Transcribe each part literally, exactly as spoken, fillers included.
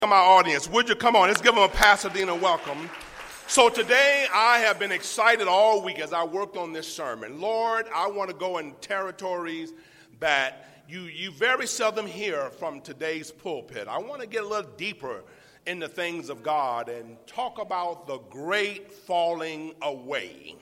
My audience, would you come on? Let's give them a Pasadena welcome. So today I have been excited all week as I worked on this sermon. Lord, I want to go in territories that you, you very seldom hear from today's pulpit. I want to get a little deeper in the things of God and talk about the great falling away.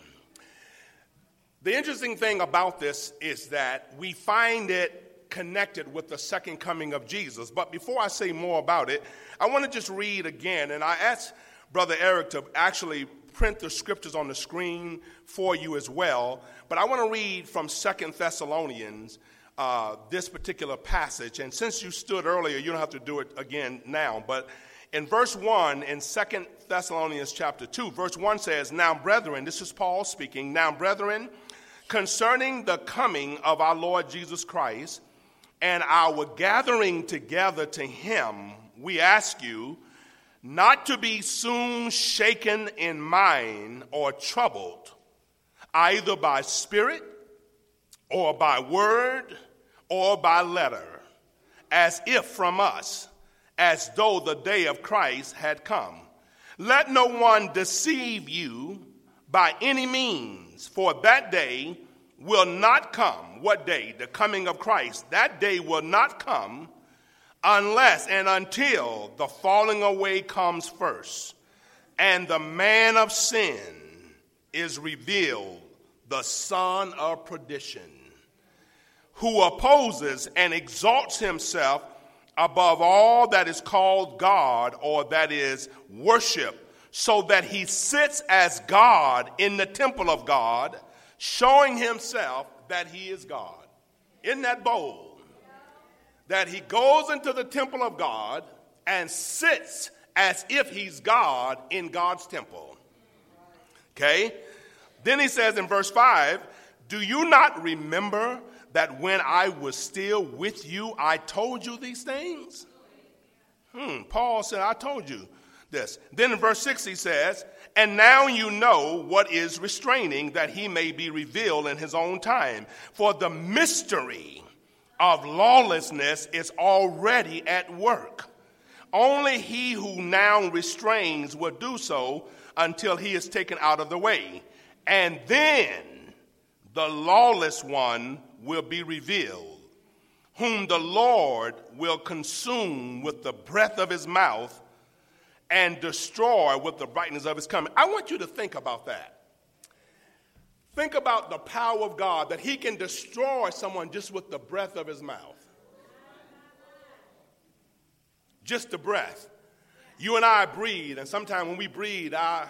The interesting thing about this is that we find it connected with the second coming of Jesus. But before I say more about it, I want to just read again, and I asked Brother Eric to actually print the scriptures on the screen for you as well. But I want to read from Second Thessalonians, uh, this particular passage. And since you stood earlier, you don't have to do it again now. But in verse one, in Second Thessalonians chapter two, verse one says, "Now, brethren," this is Paul speaking, "Now, brethren, concerning the coming of our Lord Jesus Christ, and our gathering together to him, we ask you not to be soon shaken in mind or troubled, either by spirit or by word or by letter, as if from us, as though the day of Christ had come. Let no one deceive you by any means, for that day will not come." What day? The coming of Christ. "That day will not come unless and until the falling away comes first, and the man of sin is revealed, the son of perdition, who opposes and exalts himself above all that is called God or that is worship, so that he sits as God in the temple of God, showing himself that he is God." Isn't that bold? That he goes into the temple of God and sits as if he's God in God's temple. Okay? Then he says in verse five, "Do you not remember that when I was still with you, I told you these things?" Hmm, Paul said, I told you this. Then in verse six he says, "And now you know what is restraining, that he may be revealed in his own time. For the mystery of lawlessness is already at work. Only he who now restrains will do so until he is taken out of the way. And then the lawless one will be revealed, whom the Lord will consume with the breath of his mouth and destroy with the brightness of his coming." I want you to think about that. Think about the power of God, that he can destroy someone just with the breath of his mouth. Just the breath. You and I breathe, and sometimes when we breathe, I,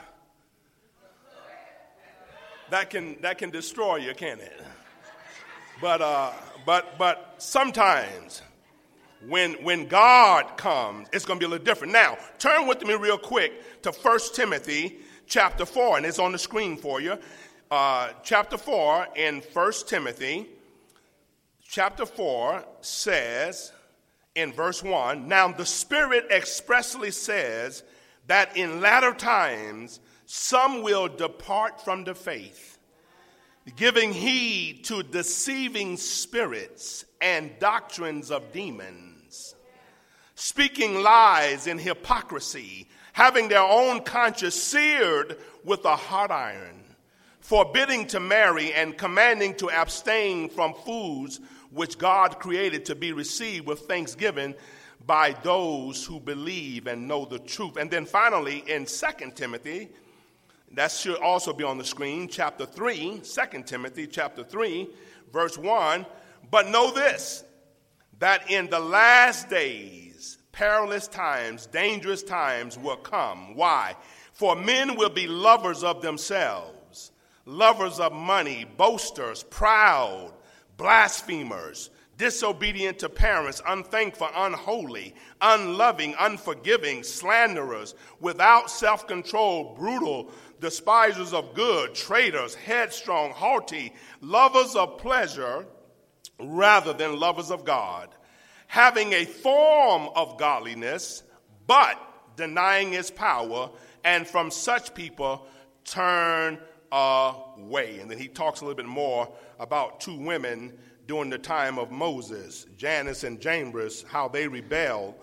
that can that can destroy you, can't it? But uh, but but sometimes When when God comes, it's going to be a little different. Now, turn with me real quick to First Timothy chapter four, and it's on the screen for you. Uh, chapter four in First Timothy chapter four says in verse one, "Now the Spirit expressly says that in latter times some will depart from the faith, giving heed to deceiving spirits and doctrines of demons, speaking lies in hypocrisy, having their own conscience seared with a hot iron, forbidding to marry and commanding to abstain from foods which God created to be received with thanksgiving by those who believe and know the truth." And then finally in Second Timothy, that should also be on the screen, chapter three, Second Timothy chapter three, verse one, "But know this, that in the last days, perilous times, dangerous times will come." Why? "For men will be lovers of themselves, lovers of money, boasters, proud, blasphemers, disobedient to parents, unthankful, unholy, unloving, unforgiving, slanderers, without self-control, brutal, despisers of good, traitors, headstrong, haughty, lovers of pleasure rather than lovers of God, having a form of godliness, but denying its power, and from such people turn away." And then he talks a little bit more about two women during the time of Moses, Jannes and Jambres, how they rebelled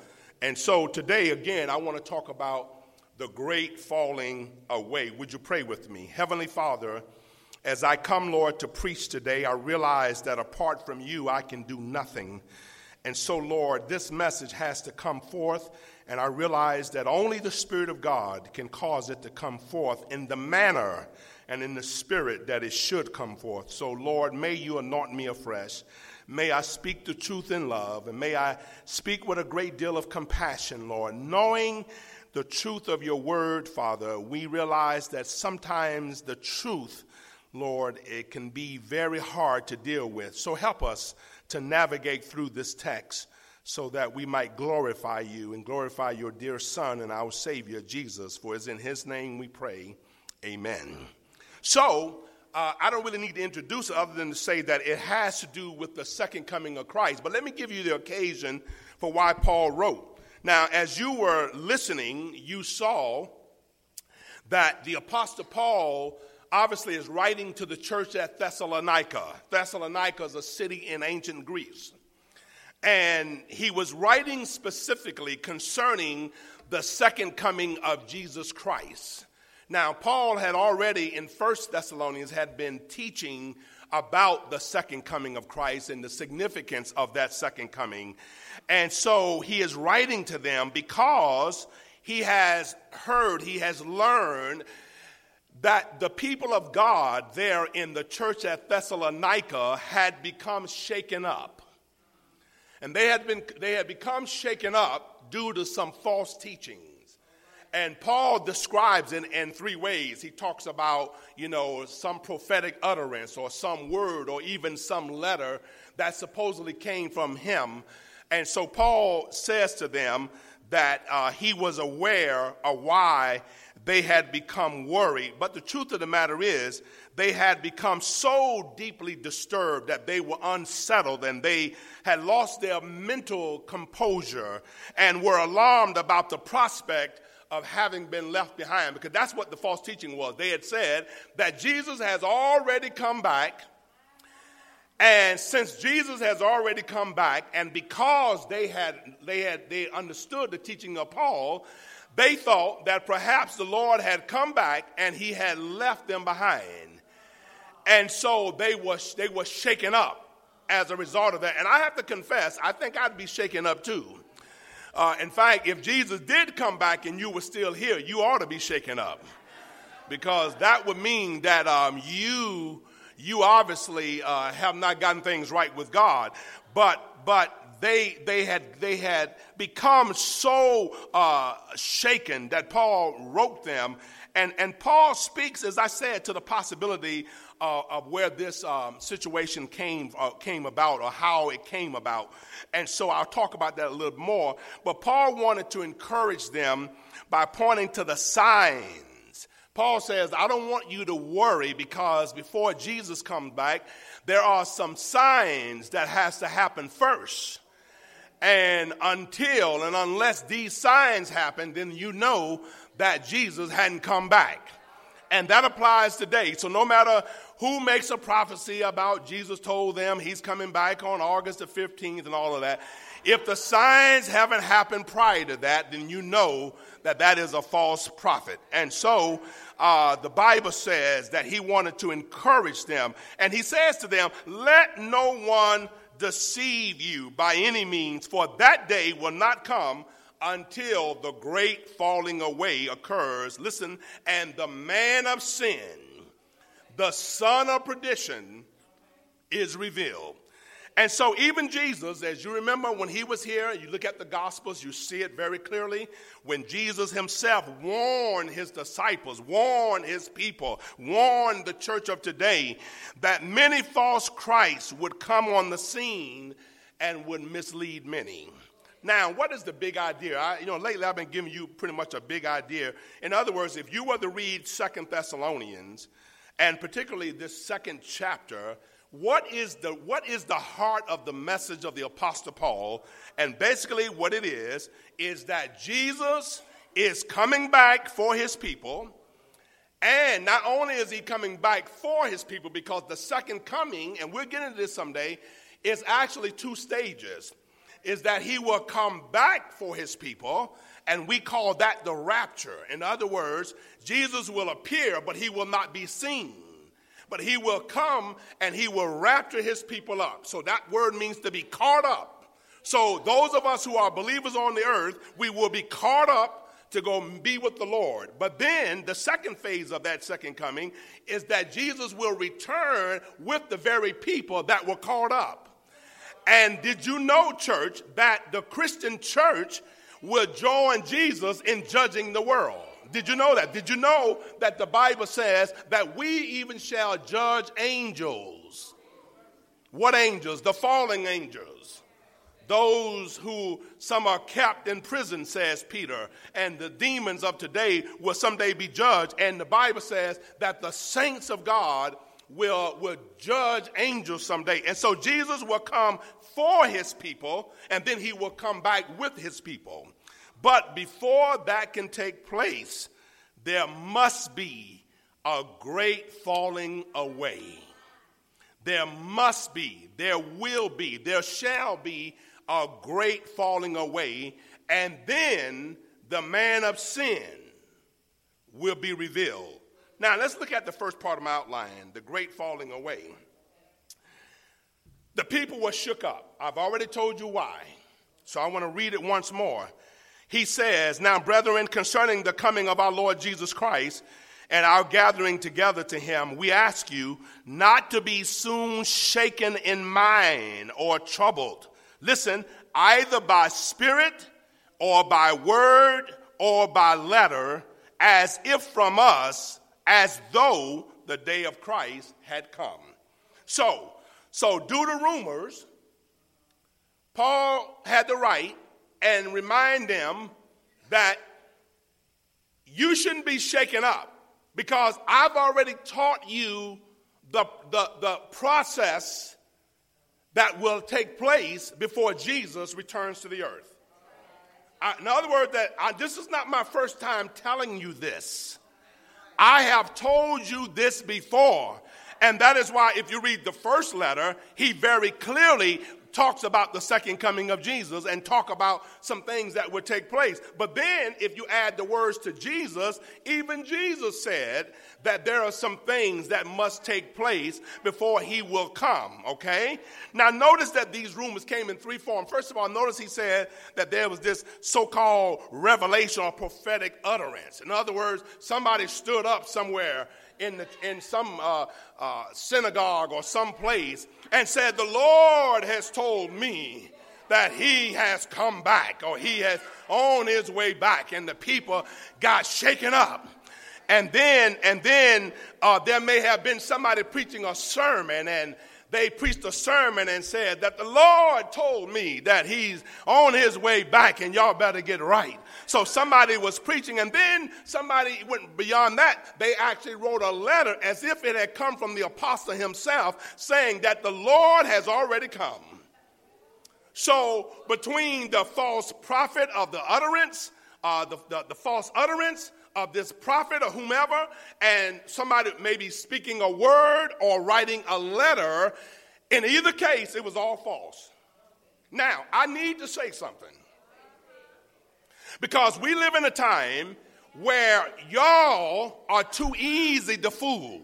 And so today, again, I want to talk about the great falling away. Would you pray with me? Heavenly Father, as I come, Lord, to preach today, I realize that apart from you, I can do nothing. And so, Lord, this message has to come forth, and I realize that only the Spirit of God can cause it to come forth in the manner and in the spirit that it should come forth. So, Lord, may you anoint me afresh. May I speak the truth in love, and may I speak with a great deal of compassion, Lord. Knowing the truth of your word, Father, we realize that sometimes the truth, Lord, it can be very hard to deal with. So help us to navigate through this text so that we might glorify you and glorify your dear Son and our Savior, Jesus. For it's in his name we pray. Amen. So, uh, I don't really need to introduce it other than to say that it has to do with the second coming of Christ. But let me give you the occasion for why Paul wrote. Now, as you were listening, you saw that the Apostle Paul obviously is writing to the church at Thessalonica. Thessalonica is a city in ancient Greece. And he was writing specifically concerning the second coming of Jesus Christ. Now, Paul had already in First Thessalonians had been teaching about the second coming of Christ and the significance of that second coming. And so he is writing to them because he has heard, he has learned that the people of God there in the church at Thessalonica had become shaken up. And they had been they had become shaken up due to some false teachings. And Paul describes it in three ways. He talks about, you know, some prophetic utterance or some word or even some letter that supposedly came from him. And so Paul says to them that uh, he was aware of why they had become worried. But the truth of the matter is they had become so deeply disturbed that they were unsettled and they had lost their mental composure and were alarmed about the prospect of having been left behind, because that's what the false teaching was. They had said that Jesus has already come back, and since Jesus has already come back, and because they had they had they understood the teaching of Paul, they thought that perhaps the Lord had come back and he had left them behind. And so they were they were shaken up as a result of that. And I have to confess, I think I'd be shaken up too. Uh, in fact, if Jesus did come back and you were still here, you ought to be shaken up, because that would mean that um, you you obviously uh, have not gotten things right with God. But but they they had they had become so uh, shaken that Paul wrote them, and and Paul speaks, as I said, to the possibility Uh, of where this um, situation came uh, came about, or how it came about. And so I'll talk about that a little more. But Paul wanted to encourage them by pointing to the signs. Paul says, I don't want you to worry, because before Jesus comes back, there are some signs that has to happen first. And until and unless these signs happen, then you know that Jesus hadn't come back. And that applies today. So no matter who makes a prophecy about Jesus told them he's coming back on August the fifteenth and all of that, if the signs haven't happened prior to that, then you know that that is a false prophet. And so uh, the Bible says that he wanted to encourage them. And he says to them, let no one deceive you by any means, for that day will not come until the great falling away occurs. Listen, and the man of sin, the son of perdition, is revealed. And so even Jesus, as you remember when he was here, you look at the Gospels, you see it very clearly. When Jesus himself warned his disciples, warned his people, warned the church of today that many false Christs would come on the scene and would mislead many. Now, what is the big idea? I, you know, lately I've been giving you pretty much a big idea. In other words, if you were to read Second Thessalonians, and particularly this second chapter, what is the what is the heart of the message of the Apostle Paul? And basically what it is, is that Jesus is coming back for his people. And not only is he coming back for his people, because the second coming, and we'll get into this someday, is actually two stages. is that he will come back for his people, and we call that the rapture. In other words, Jesus will appear, but he will not be seen. But he will come and he will rapture his people up. So that word means to be caught up. So those of us who are believers on the earth, we will be caught up to go be with the Lord. But then the second phase of that second coming is that Jesus will return with the very people that were caught up. And did you know, church, that the Christian church will join Jesus in judging the world? Did you know that? Did you know that the Bible says that we even shall judge angels? What angels? The fallen angels. Those who some are kept in prison, says Peter, and the demons of today will someday be judged. And the Bible says that the saints of God will, will judge angels someday. And so Jesus will come for his people, and then he will come back with his people. But before that can take place, there must be a great falling away. There must be, there will be, there shall be a great falling away, and then the man of sin will be revealed. Now, let's look at the first part of my outline, the great falling away. The people were shook up. I've already told you why, so I want to read it once more. He says, "Now, brethren, concerning the coming of our Lord Jesus Christ and our gathering together to him, we ask you not to be soon shaken in mind or troubled. Listen, either by spirit or by word or by letter, as if from us, as though the day of Christ had come." So, so due to rumors, Paul had the right and remind them that you shouldn't be shaken up, because I've already taught you the, the, the process that will take place before Jesus returns to the earth. I, in other words, that I, this is not my first time telling you this. I have told you this before, and that is why if you read the first letter, he very clearly talks about the second coming of Jesus and talk about some things that would take place. But then if you add the words to Jesus, even Jesus said that there are some things that must take place before he will come, okay? Now notice that these rumors came in three forms. First of all, notice he said that there was this so-called revelation or prophetic utterance. In other words, somebody stood up somewhere in the, in some uh, uh, synagogue or some place and said, "The Lord has told me that he has come back, or he has on his way back," and the people got shaken up. And then, and then uh, there may have been somebody preaching a sermon, and they preached a sermon and said that the Lord told me that he's on his way back and y'all better get right. So somebody was preaching, and then somebody went beyond that. They actually wrote a letter as if it had come from the apostle himself, saying that the Lord has already come. So between the false prophet of the utterance, uh, the, the, the false utterance of this prophet or whomever, and somebody maybe speaking a word or writing a letter, in either case, it was all false. Now, I need to say something, because we live in a time where y'all are too easy to fool.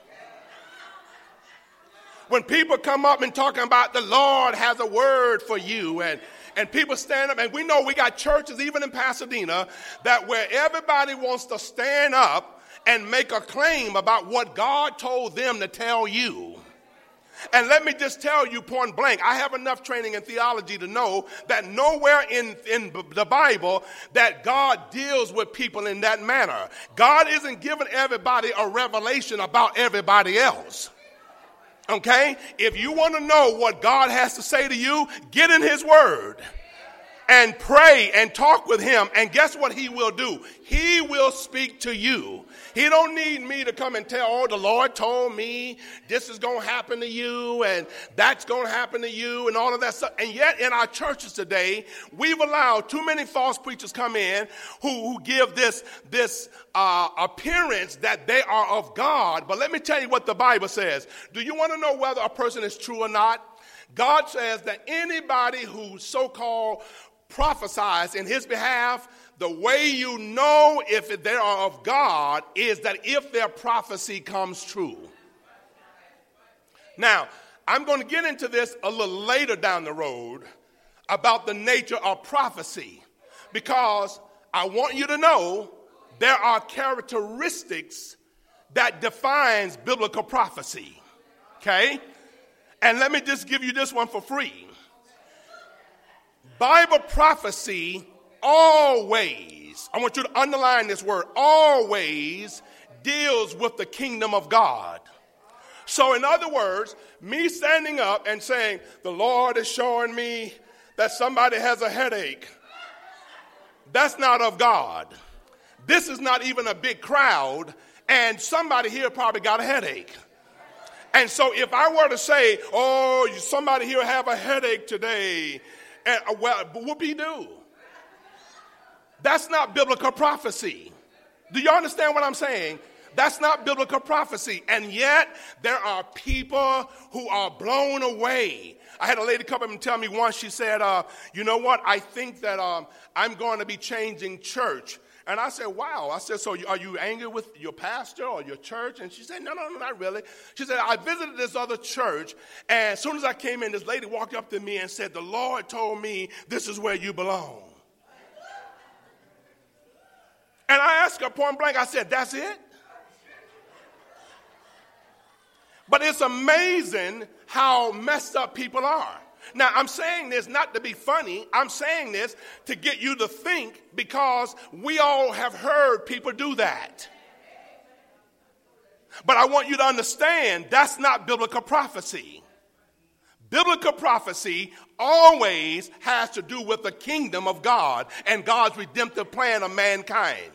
When people come up and talking about the Lord has a word for you, and And people stand up, and we know we got churches, even in Pasadena, that where everybody wants to stand up and make a claim about what God told them to tell you. And let me just tell you point blank, I have enough training in theology to know that nowhere in, in the Bible that God deals with people in that manner. God isn't giving everybody a revelation about everybody else. Okay? If you want to know what God has to say to you, get in his word and pray and talk with him. And guess what he will do? He will speak to you. He don't need me to come and tell, "Oh, the Lord told me this is going to happen to you and that's going to happen to you," and all of that stuff. And yet in our churches today, we've allowed too many false preachers come in who, who give this, this uh, appearance that they are of God. But let me tell you what the Bible says. Do you want to know whether a person is true or not? God says that anybody who so-called prophesies in his behalf, the way you know if they are of God is that if their prophecy comes true. Now, I'm going to get into this a little later down the road about the nature of prophecy, because I want you to know there are characteristics that defines biblical prophecy, okay? And let me just give you this one for free. Bible prophecy always, I want you to underline this word, always deals with the kingdom of God. So in other words, me standing up and saying, the Lord is showing me that somebody has a headache, that's not of God. This is not even a big crowd, and somebody here probably got a headache. And so if I were to say, oh, somebody here have a headache today, and uh, well, whoop-de-doo. That's not biblical prophecy. Do you understand what I'm saying? That's not biblical prophecy. And yet, there are people who are blown away. I had a lady come up and tell me once, she said, uh, you know what, I think that um, I'm going to be changing church. And I said, wow. I said, so are you angry with your pastor or your church? And she said, no, no, no, not really. She said, I visited this other church, and as soon as I came in, this lady walked up to me and said, the Lord told me this is where you belong. And I asked her point blank, I said, that's it? But it's amazing how messed up people are. Now, I'm saying this not to be funny. I'm saying this to get you to think, because we all have heard people do that. But I want you to understand that's not biblical prophecy. Biblical prophecy always has to do with the kingdom of God and God's redemptive plan of mankind.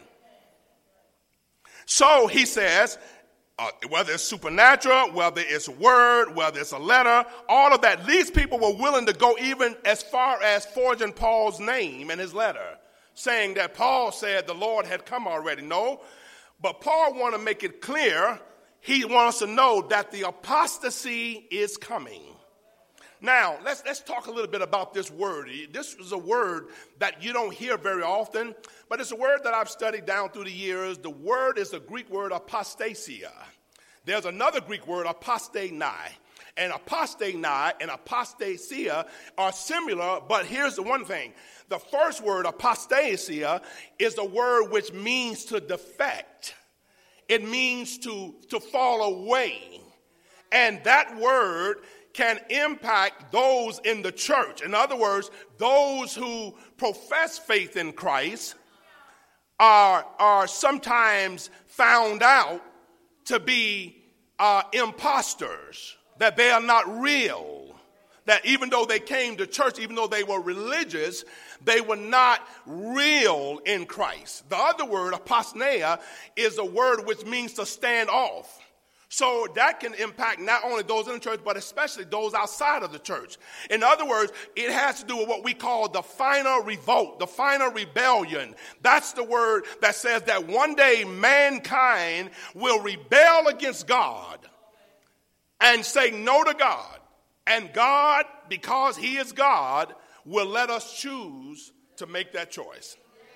So he says, Uh, whether it's supernatural, whether it's a word, whether it's a letter, all of that. These people were willing to go even as far as forging Paul's name in his letter, saying that Paul said the Lord had come already. No, but Paul wanted to make it clear. He wants to know that the apostasy is coming. Now, let's, let's talk a little bit about this word. This is a word that you don't hear very often, but it's a word that I've studied down through the years. The word is the Greek word apostasia. There's another Greek word, apostenai. And apostenai and apostasia are similar, but here's the one thing. The first word, apostasia, is a word which means to defect. It means to, to fall away. And that word can impact those in the church. In other words, those who profess faith in Christ are, are sometimes found out to be uh, imposters, that they are not real, that even though they came to church, even though they were religious, they were not real in Christ. The other word, apostasia, is a word which means to stand off. So that can impact not only those in the church, but especially those outside of the church. In other words, it has to do with what we call the final revolt, the final rebellion. That's the word that says that one day mankind will rebel against God and say no to God. And God, because he is God, will let us choose to make that choice.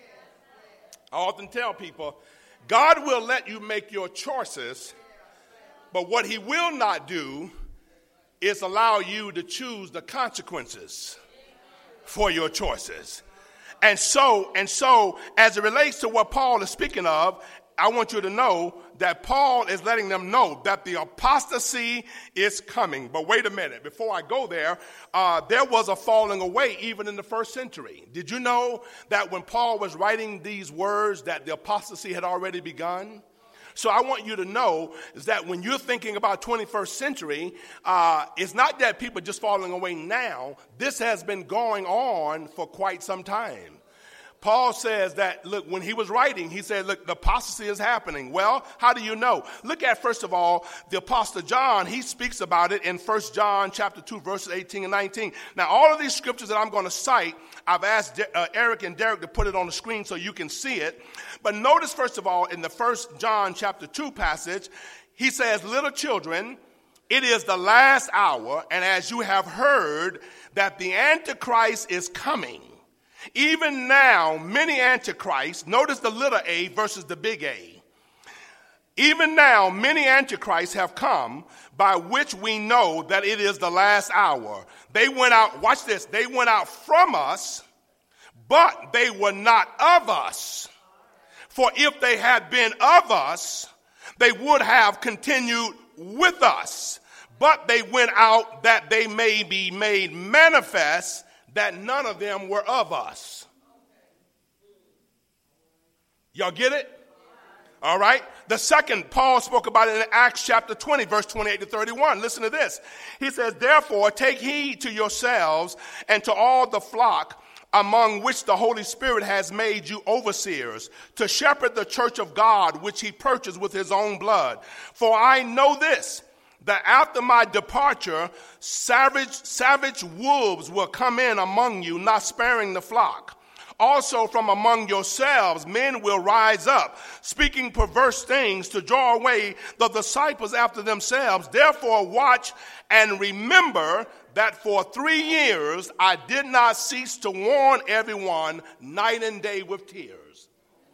I often tell people, God will let you make your choices, but what he will not do is allow you to choose the consequences for your choices. And so, and so, as it relates to what Paul is speaking of, I want you to know that Paul is letting them know that the apostasy is coming. But wait a minute, before I go there, uh, there was a falling away even in the first century. Did you know that when Paul was writing these words that the apostasy had already begun? So I want you to know is that when you're thinking about twenty-first century, uh, it's not that people are just falling away now. This has been going on for quite some time. Paul says that, look, when he was writing, he said, look, the apostasy is happening. Well, how do you know? Look at, first of all, the Apostle John. He speaks about it in First John chapter two, verses eighteen and nineteen. Now, all of these scriptures that I'm going to cite, I've asked uh, Eric and Derek to put it on the screen so you can see it. But notice, first of all, in the First John chapter two passage, he says, little children, it is the last hour, and as you have heard that the Antichrist is coming, even now many Antichrists, notice the little a versus the big A. Even now many Antichrists have come, by which we know that it is the last hour. They went out, watch this, they went out from us, but they were not of us. For if they had been of us, they would have continued with us. But they went out that they may be made manifest that none of them were of us. Y'all get it? All right. The second, Paul spoke about it in Acts chapter twenty, verse twenty-eight to thirty-one. Listen to this. He says, therefore, take heed to yourselves and to all the flock among which the Holy Spirit has made you overseers, to shepherd the church of God, which he purchased with his own blood. For I know this, that after my departure, savage, savage wolves will come in among you, not sparing the flock. Also from among yourselves men will rise up, speaking perverse things to draw away the disciples after themselves. Therefore watch and remember that for three years I did not cease to warn everyone night and day with tears.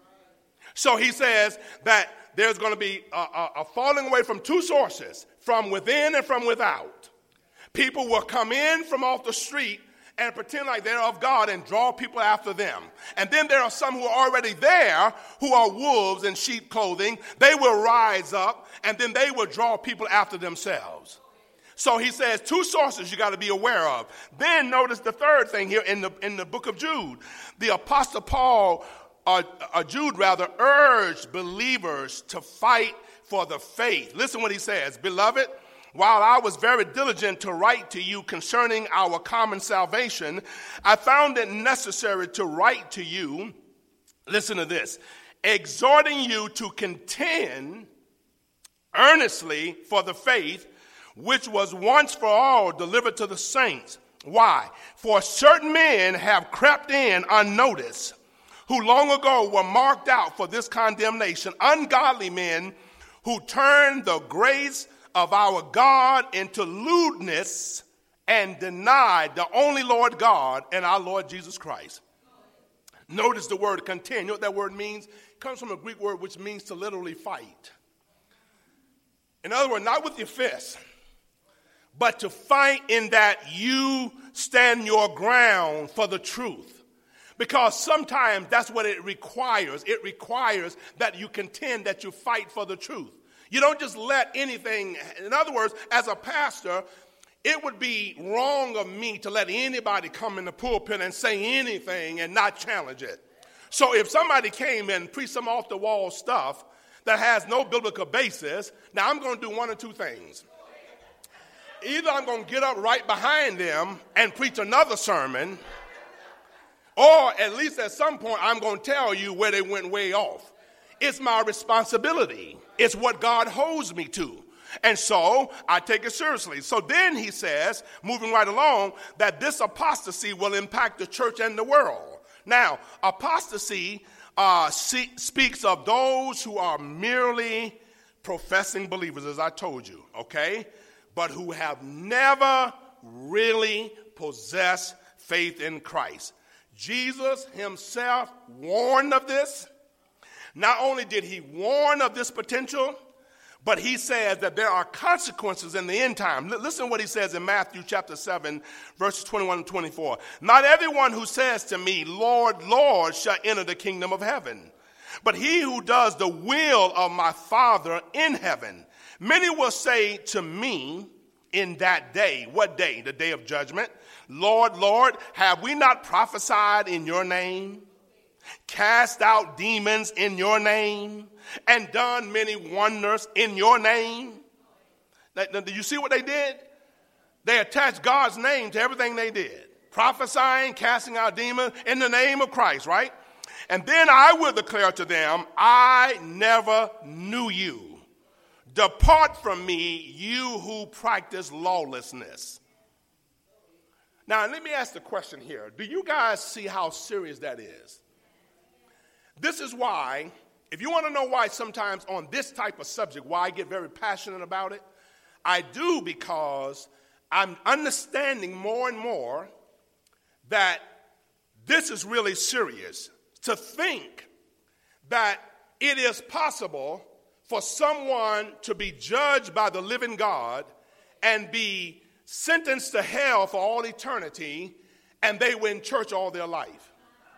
So he says that there's going to be a, a, a falling away from two sources, from within and from without. People will come in from off the street and pretend like they're of God and draw people after them. And then there are some who are already there who are wolves in sheep clothing. They will rise up and then they will draw people after themselves. So he says two sources you got to be aware of. Then notice the third thing here in the in the book of Jude. The Apostle Paul, uh, uh, Jude rather, urged believers to fight for the faith. Listen what he says. Beloved, while I was very diligent to write to you concerning our common salvation, I found it necessary to write to you, listen to this, exhorting you to contend earnestly for the faith which was once for all delivered to the saints. Why? For certain men have crept in unnoticed, who long ago were marked out for this condemnation, ungodly men who turned the grace of our God into lewdness and denied the only Lord God and our Lord Jesus Christ. Notice the word contend. You know what that word means? It comes from a Greek word which means to literally fight. In other words, not with your fists, but to fight in that you stand your ground for the truth. Because sometimes that's what it requires. It requires that you contend, that you fight for the truth. You don't just let anything, in other words, as a pastor, it would be wrong of me to let anybody come in the pulpit and say anything and not challenge it. So if somebody came and preached some off-the-wall stuff that has no biblical basis, now I'm going to do one or two things. Either I'm going to get up right behind them and preach another sermon, or at least at some point I'm going to tell you where they went way off. It's my responsibility. It's what God holds me to. And so I take it seriously. So then he says, moving right along, that this apostasy will impact the church and the world. Now, apostasy uh, see, speaks of those who are merely professing believers, as I told you, okay? But who have never really possessed faith in Christ. Jesus himself warned of this. Not only did he warn of this potential, but he says that there are consequences in the end time. L- listen to what he says in Matthew chapter seven, verses twenty-one and twenty-four. Not everyone who says to me, Lord, Lord, shall enter the kingdom of heaven, but he who does the will of my Father in heaven. Many will say to me in that day, what day? The day of judgment. Lord, Lord, have we not prophesied in your name, cast out demons in your name, and done many wonders in your name? Now, do you see what they did? They attached God's name to everything they did. Prophesying, casting out demons in the name of Christ, right? And then I will declare to them, I never knew you. Depart from me, you who practice lawlessness. Now, let me ask the question here. Do you guys see how serious that is? This is why, if you want to know why sometimes on this type of subject, why I get very passionate about it, I do because I'm understanding more and more that this is really serious. To think that it is possible for someone to be judged by the living God and be sentenced to hell for all eternity, and they were in church all their life.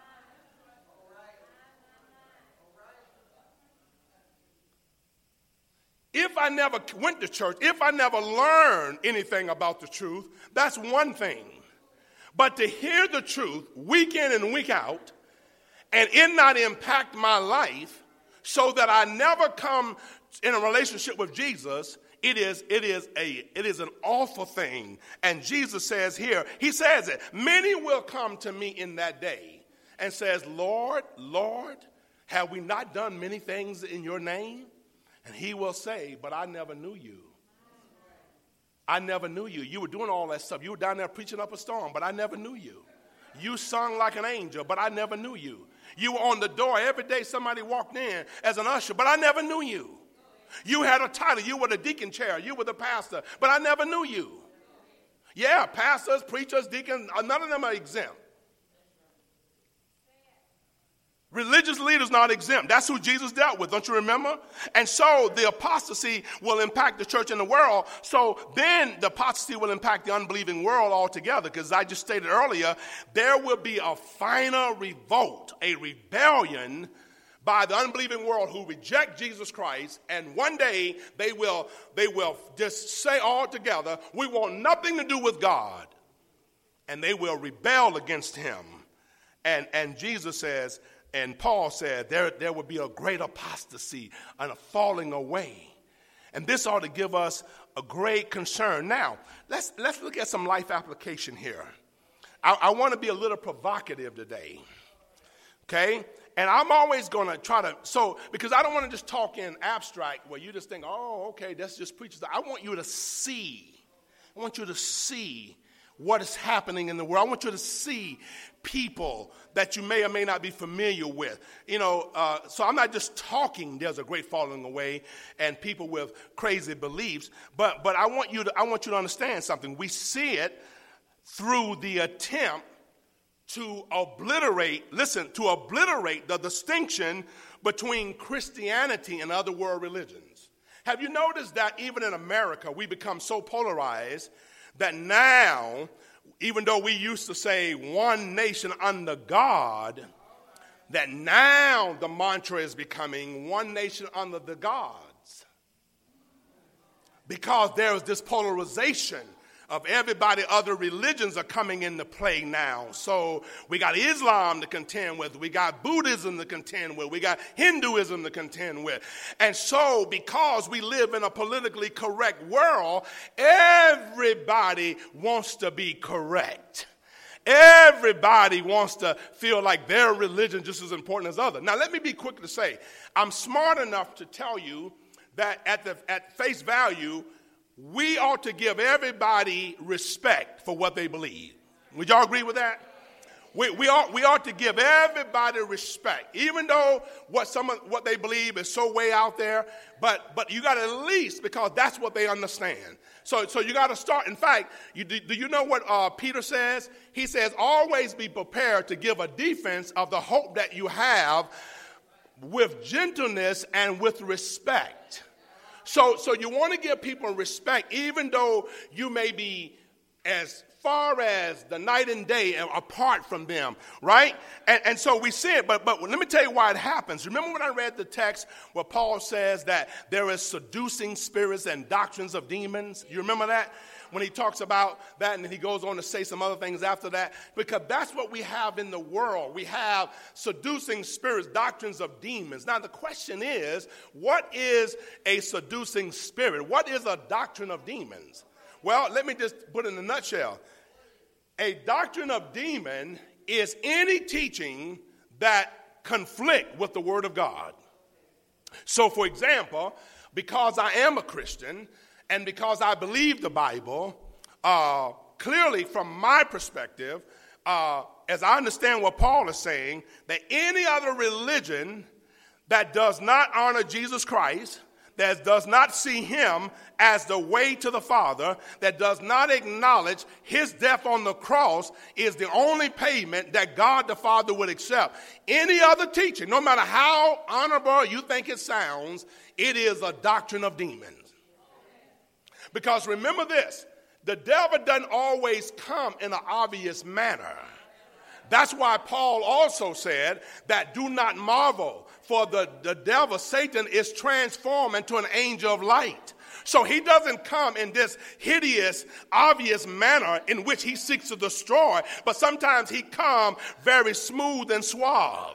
If I never went to church, if I never learned anything about the truth, that's one thing. But to hear the truth week in and week out, and it not impact my life so that I never come in a relationship with Jesus, it is, it is, a, it is an awful thing. And Jesus says here, he says it, many will come to me in that day and says, Lord, Lord, have we not done many things in your name? And he will say, but I never knew you. I never knew you. You were doing all that stuff. You were down there preaching up a storm, but I never knew you. You sung like an angel, but I never knew you. You were on the door every day. Somebody walked in as an usher, but I never knew you. You had a title. You were the deacon chair. You were the pastor, but I never knew you. Yeah, pastors, preachers, deacons, none of them are exempt. Religious leaders not exempt. That's who Jesus dealt with, don't you remember? And so the apostasy will impact the church in the world. So then the apostasy will impact the unbelieving world altogether. Because I just stated earlier, there will be a final revolt, a rebellion by the unbelieving world who reject Jesus Christ. And one day they will, they will just say all together, we want nothing to do with God. And they will rebel against him. And, and Jesus says, and Paul said there, there would be a great apostasy and a falling away. And this ought to give us a great concern. Now, let's, let's look at some life application here. I, I want to be a little provocative today, okay? And I'm always going to try to, so, because I don't want to just talk in abstract where you just think, oh, okay, that's just preachers. I want you to see. I want you to see what is happening in the world. I want you to see people that you may or may not be familiar with. You know, uh, so I'm not just talking there's a great falling away and people with crazy beliefs, but but I want you to I want you to understand something. We see it through the attempt to obliterate, listen, to obliterate the distinction between Christianity and other world religions. Have you noticed that even in America we become so polarized that now, even though we used to say one nation under God, that now the mantra is becoming one nation under the gods. Because there is this polarization of everybody, other religions are coming into play now. So we got Islam to contend with, we got Buddhism to contend with, we got Hinduism to contend with. And so because we live in a politically correct world, everybody wants to be correct. Everybody wants to feel like their religion just as important as others. Now let me be quick to say, I'm smart enough to tell you that at the at face value, we ought to give everybody respect for what they believe. Would y'all agree with that? We, we, ought, we ought to give everybody respect, even though what some of what they believe is so way out there. But but you got to at least, because that's what they understand. So so you got to start. In fact, you, do, do you know what uh, Peter says? He says, always be prepared to give a defense of the hope that you have with gentleness and with respect. So, so you want to give people respect, even though you may be as far as the night and day apart from them, right? And, and so we see it, but, but let me tell you why it happens. Remember when I read the text where Paul says that there is seducing spirits and doctrines of demons? You remember that? When he talks about that, and then he goes on to say some other things after that, because that's what we have in the world. We have seducing spirits, doctrines of demons. Now, the question is, what is a seducing spirit? What is a doctrine of demons? Well, let me just put it in a nutshell. A doctrine of demon is any teaching that conflict with the Word of God. So, for example, because I am a Christian, and because I believe the Bible, uh, clearly from my perspective, uh, as I understand what Paul is saying, that any other religion that does not honor Jesus Christ, that does not see him as the way to the Father, that does not acknowledge his death on the cross is the only payment that God the Father would accept. Any other teaching, no matter how honorable you think it sounds, it is a doctrine of demons. Because remember this, the devil doesn't always come in an obvious manner. That's why Paul also said that do not marvel, for the, the devil, Satan, is transformed into an angel of light. So he doesn't come in this hideous, obvious manner in which he seeks to destroy, but sometimes he comes very smooth and suave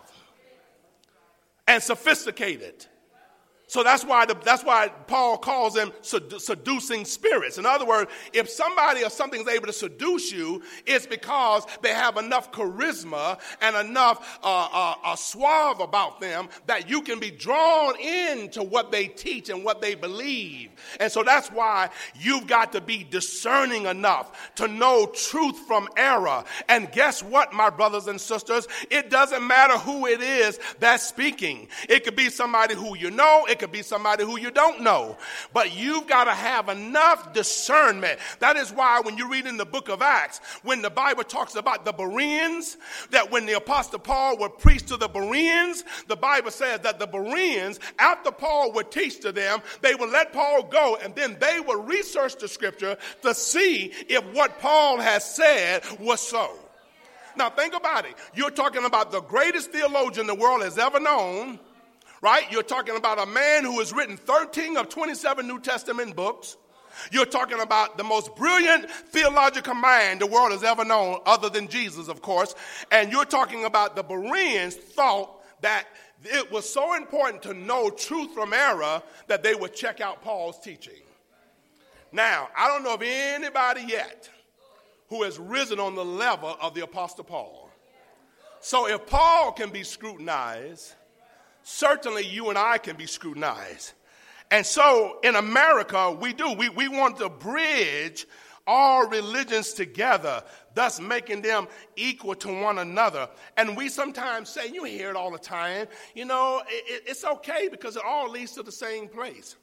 and sophisticated. So that's why the, that's why Paul calls them sedu- seducing spirits. In other words, if somebody or something is able to seduce you, it's because they have enough charisma and enough uh, uh, uh, suave about them that you can be drawn into what they teach and what they believe. And so that's why you've got to be discerning enough to know truth from error. And guess what, my brothers and sisters? It doesn't matter who it is that's speaking. It could be somebody who you know. It could be somebody who you don't know. But you've got to have enough discernment. That is why when you read in the book of Acts, when the Bible talks about the Bereans, that when the Apostle Paul would preach to the Bereans, the Bible says that the Bereans, after Paul would teach to them, they would let Paul go, and then they would research the scripture to see if what Paul has said was so. Now think about it. You're talking about the greatest theologian the world has ever known. Right? You're talking about a man who has written thirteen of twenty-seven New Testament books. You're talking about the most brilliant theological mind the world has ever known, other than Jesus, of course. And you're talking about the Bereans thought that it was so important to know truth from error that they would check out Paul's teaching. Now, I don't know of anybody yet who has risen on the level of the Apostle Paul. So if Paul can be scrutinized, certainly you and I can be scrutinized. And so in America, we do. We, we want to bridge all religions together, thus making them equal to one another. And we sometimes say, you hear it all the time, you know, it, it's okay because it all leads to the same place.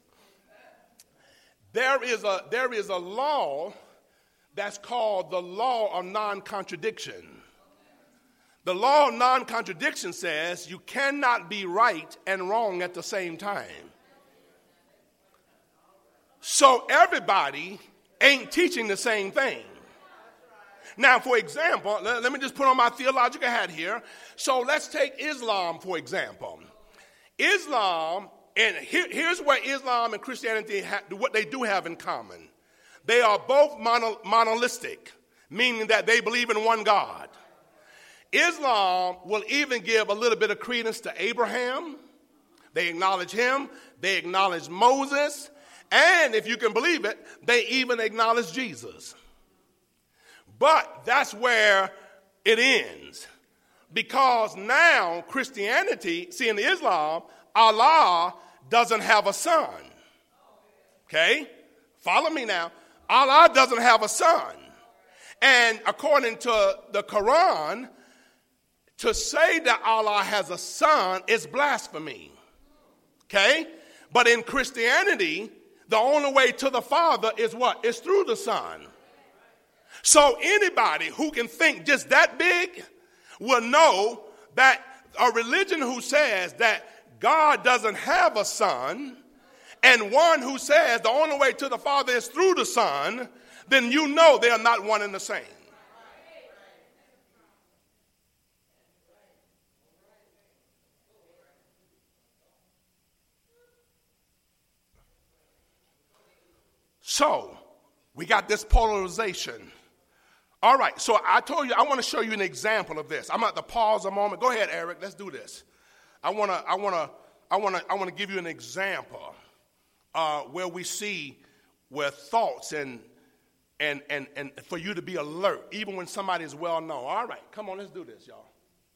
There is a, there is a law that's called the law of non-contradiction. The law of non-contradiction says you cannot be right and wrong at the same time. So everybody ain't teaching the same thing. Now, for example, let, let me just put on my theological hat here. So let's take Islam, for example. Islam, and here, here's where Islam and Christianity, ha- what they do have in common. They are both mono, monolithic, meaning that they believe in one God. Islam will even give a little bit of credence to Abraham. They acknowledge him. They acknowledge Moses. And if you can believe it, they even acknowledge Jesus. But that's where it ends. Because now Christianity, see in Islam, Allah doesn't have a son. Okay? Follow me now. Allah doesn't have a son. And according to the Quran, to say that Allah has a son is blasphemy, okay? But in Christianity, the only way to the Father is what? It's through the Son. So anybody who can think just that big will know that a religion who says that God doesn't have a son and one who says the only way to the Father is through the Son, then you know they are not one and the same. So, we got this polarization. All right, so I told you I want to show you an example of this. I'm going to pause a moment. Go ahead, Eric. Let's do this. I want to I want to I want to I want to give you an example uh, where we see where thoughts and and and and for you to be alert even when somebody is well known. All right, come on, let's do this, y'all.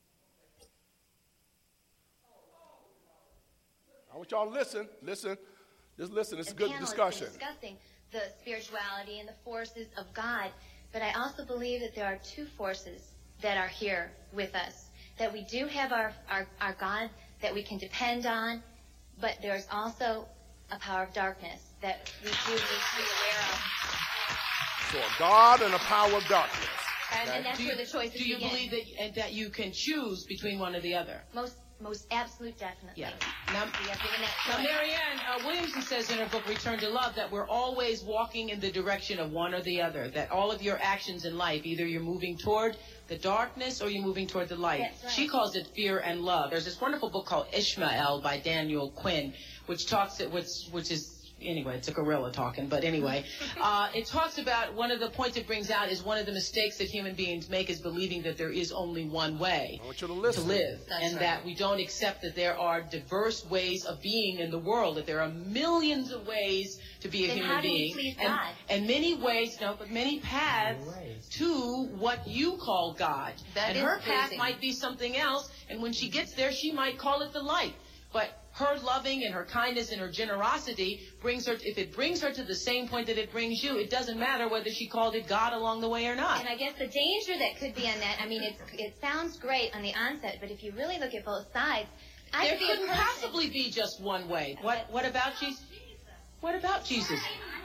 I want y'all to listen, listen, just listen. It's a good discussion. Discussing the spirituality and the forces of God. But I also believe that there are two forces that are here with us. That we do have our, our, our God that we can depend on, but there's also a power of darkness that we do need to be aware of. So a God and a power of darkness. And, and that's do where you, the choices Do you begin. believe that and that you can choose between one or the other? Most, most absolute, definitely. Yeah. Now, We have given that now choice. Marianne uh, Williamson says in her book, Return to Love, that we're always walking in the direction of one or the other, that all of your actions in life, either you're moving toward the darkness or you're moving toward the light. That's right. She calls it fear and love. There's this wonderful book called Ishmael by Daniel Quinn, which talks, which, which is, anyway, it's a gorilla talking, but anyway, uh, it talks about, one of the points it brings out is one of the mistakes that human beings make is believing that there is only one way I want you to listen. to live, That's and right. that we don't accept that there are diverse ways of being in the world, that there are millions of ways to be a Then human how do we being, please and, God? and many ways, no, but many paths to what you call God. That and is her path pleasing. might be something else, and when she gets there, she might call it the light. But her loving and her kindness and her generosity brings her, if it brings her to the same point that it brings you, it doesn't matter whether she called it God along the way or not. And I guess the danger that could be on that, I mean, it's, it sounds great on the onset, but if you really look at both sides, I There could be a couldn't person- possibly be just one way. What What about Jesus? What about Jesus?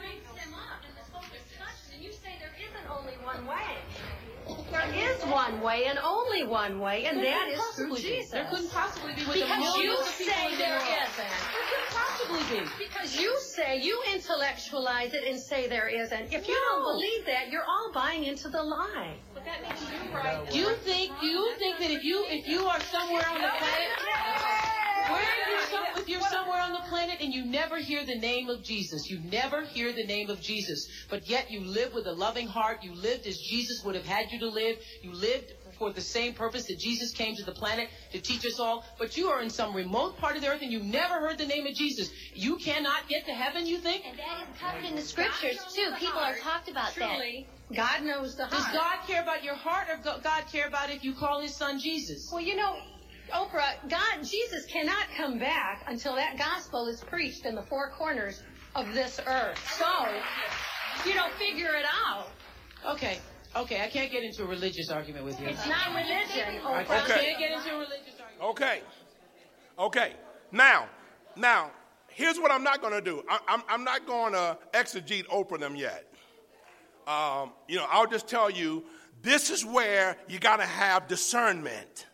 You say there isn't only one way. There is one way and only one way, and There that couldn't is through possibly be. Jesus. There couldn't possibly be with the Because you millions of people say in the there world. isn't. There couldn't possibly be. Because you say, you intellectualize it and say there isn't. If you No. don't believe that, you're all buying into the lie. But that makes you right. Do you think? Do you think that if you if you are somewhere on the planet, where you some, if you're somewhere on the planet and you never hear the name of Jesus, you never hear the name of Jesus, but yet you live with a loving heart, you lived as Jesus would have had you to live, you lived for the same purpose that Jesus came to the planet to teach us all, but you are in some remote part of the earth and you never heard the name of Jesus. You cannot get to heaven, you think? And that is covered in the scriptures, too. People are talked about that. Truly, God knows the Does heart. God care about your heart, or go- God care about if you call his son Jesus? Well, you know, Oprah, God, Jesus cannot come back until that gospel is preached in the four corners of this earth. So, you know, figure it out. Okay, okay, I can't get into a religious argument with you. It's not religion, I Oprah. Okay. can't get into a religious argument. Okay. Okay. Now, now, here's what I'm not going to do. I, I'm, I'm not going to exegete Oprah them yet. Um, you know, I'll just tell you, this is where you got to have discernment.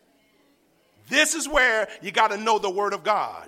This is where you got to know the Word of God.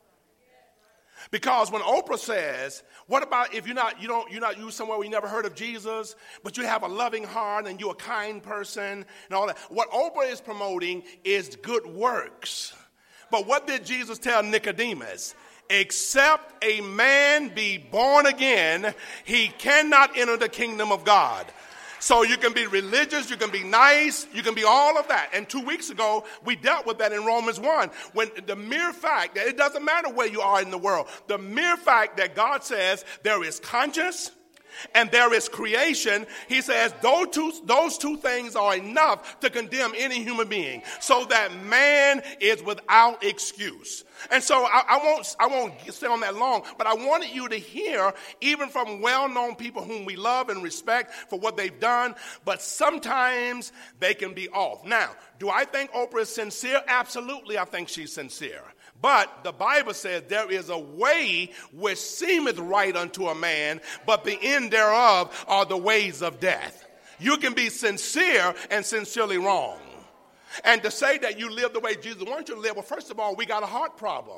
Because when Oprah says, what about if you're not, you don't, you're not you somewhere where you never heard of Jesus, but you have a loving heart and you're a kind person and all that. What Oprah is promoting is good works. But what did Jesus tell Nicodemus? Except a man be born again, he cannot enter the kingdom of God. So you can be religious, you can be nice, you can be all of that. And two weeks ago, we dealt with that in Romans one. When the mere fact that it doesn't matter where you are in the world, the mere fact that God says there is conscience and there is creation, he says those two, those two things are enough to condemn any human being, so that man is without excuse. And so I, I won't I won't stay on that long, but I wanted you to hear, even from well-known people whom we love and respect for what they've done, but sometimes they can be off. Now, do I think Oprah is sincere? Absolutely, I think she's sincere. But the Bible says there is a way which seemeth right unto a man, but the end thereof are the ways of death. You can be sincere and sincerely wrong. And to say that you live the way Jesus wants you to live, well, first of all, we got a heart problem.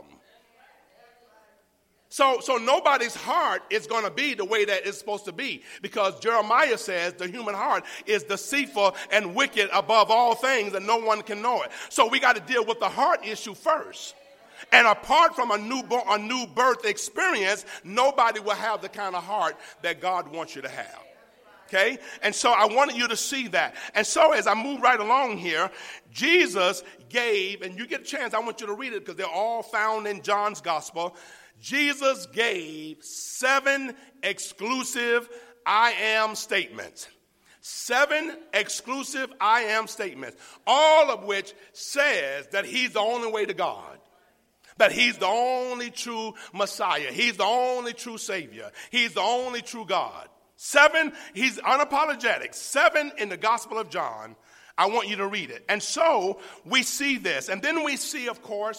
So, so nobody's heart is going to be the way that it's supposed to be, because Jeremiah says the human heart is deceitful and wicked above all things, and no one can know it. So we got to deal with the heart issue first. And apart from a new, a new birth experience, nobody will have the kind of heart that God wants you to have. Okay? And so I wanted you to see that. And so as I move right along here, Jesus gave, and you get a chance, I want you to read it because they're all found in John's gospel. Jesus gave seven exclusive I am statements. Seven exclusive I am statements, all of which says that he's the only way to God. That he's the only true Messiah. He's the only true Savior. He's the only true God. Seven, he's unapologetic. Seven in the Gospel of John. I want you to read it. And so we see this. And then we see, of course,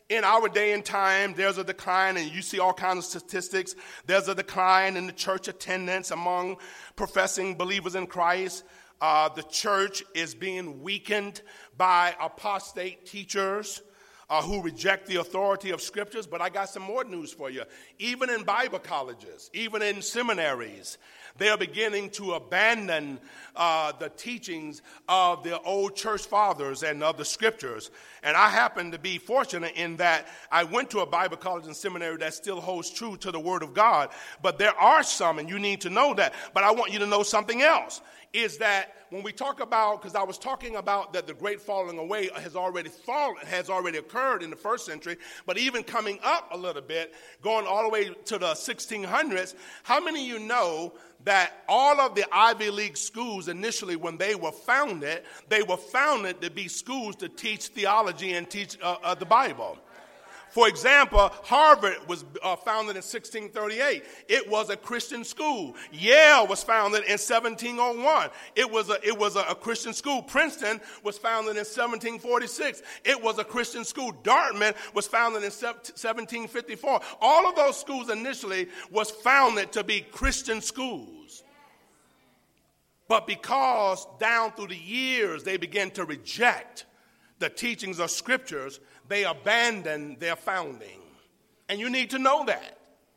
in our day and time, there's a decline, and you see all kinds of statistics. There's a decline in the church attendance among professing believers in Christ. Uh, the church is being weakened by apostate teachers uh, who reject the authority of scriptures. But I got some more news for you. Even in Bible colleges, even in seminaries, they are beginning to abandon uh, the teachings of the old church fathers and of the scriptures. And I happen to be fortunate in that I went to a Bible college and seminary that still holds true to the Word of God. But there are some, and you need to know that. But I want you to know something else, is that when we talk about, because I was talking about that the great falling away has already fallen, has already occurred in the first century, but even coming up a little bit, going all the way to the sixteen hundreds, how many of you know that all of the Ivy League schools initially, when they were founded, they were founded to be schools to teach theology and teach uh, uh, the Bible? For example, Harvard was uh, founded in sixteen thirty-eight. It was a Christian school. Yale was founded in seventeen oh one. It was a, it was a, a Christian school. Princeton was founded in seventeen forty-six. It was a Christian school. Dartmouth was founded in seventeen fifty-four. All of those schools initially was founded to be Christian schools. But because down through the years they began to reject the teachings of scriptures, they abandoned their founding. And you need to know that.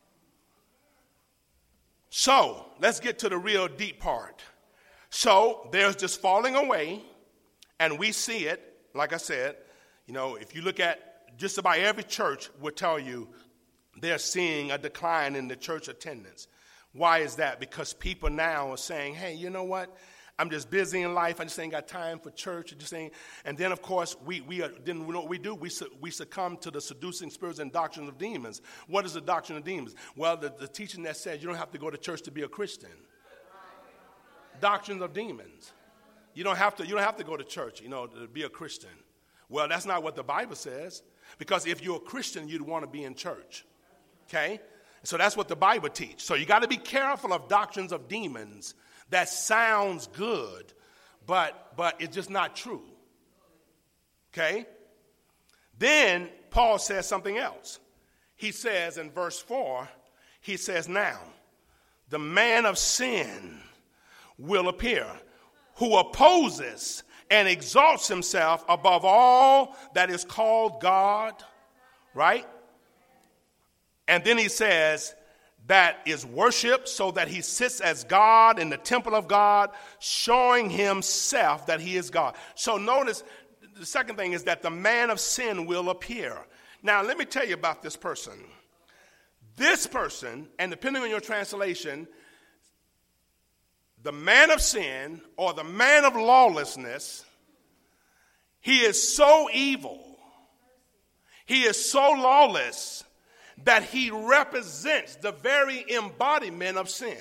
So, let's get to the real deep part. So, there's this falling away, and we see it, like I said, you know, if you look at just about every church will tell you they're seeing a decline in the church attendance. Why is that? Because people now are saying, hey, you know what? I'm just busy in life. I just ain't got time for church. I just ain't. And then, of course, we we are, then we know what we do. We su- we succumb to the seducing spirits and doctrines of demons. What is the doctrine of demons? Well, the, the teaching that says you don't have to go to church to be a Christian. Doctrines of demons. You don't have to. You don't have to go to church, you know, to be a Christian. Well, that's not what the Bible says. Because if you're a Christian, you'd want to be in church. Okay. So that's what the Bible teaches. So you got to be careful of doctrines of demons. That sounds good, but but it's just not true. Okay? Then Paul says something else. He says in verse four, he says, now, the man of sin will appear, who opposes and exalts himself above all that is called God, right? And then he says, that is worship, so that he sits as God in the temple of God, showing himself that he is God. So notice, the second thing is that the man of sin will appear. Now, let me tell you about this person. This person, and depending on your translation, the man of sin or the man of lawlessness, he is so evil, he is so lawless, that he represents the very embodiment of sin.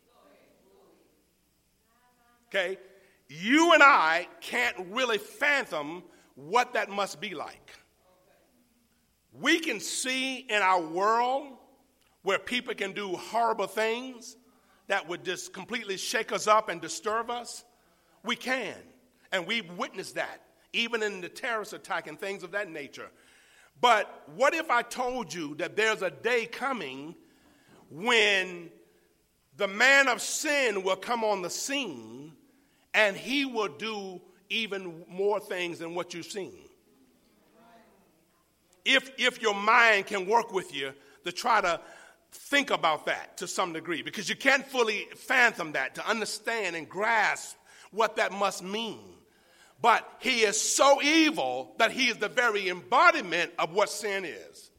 Okay? You and I can't really fathom what that must be like. We can see in our world where people can do horrible things that would just completely shake us up and disturb us. We can. And we've witnessed that, even in the terrorist attack and things of that nature. But what if I told you that there's a day coming when the man of sin will come on the scene and he will do even more things than what you've seen? If, if your mind can work with you to try to think about that to some degree, because you can't fully fathom that, to understand and grasp what that must mean. But he is so evil that he is the very embodiment of what sin is.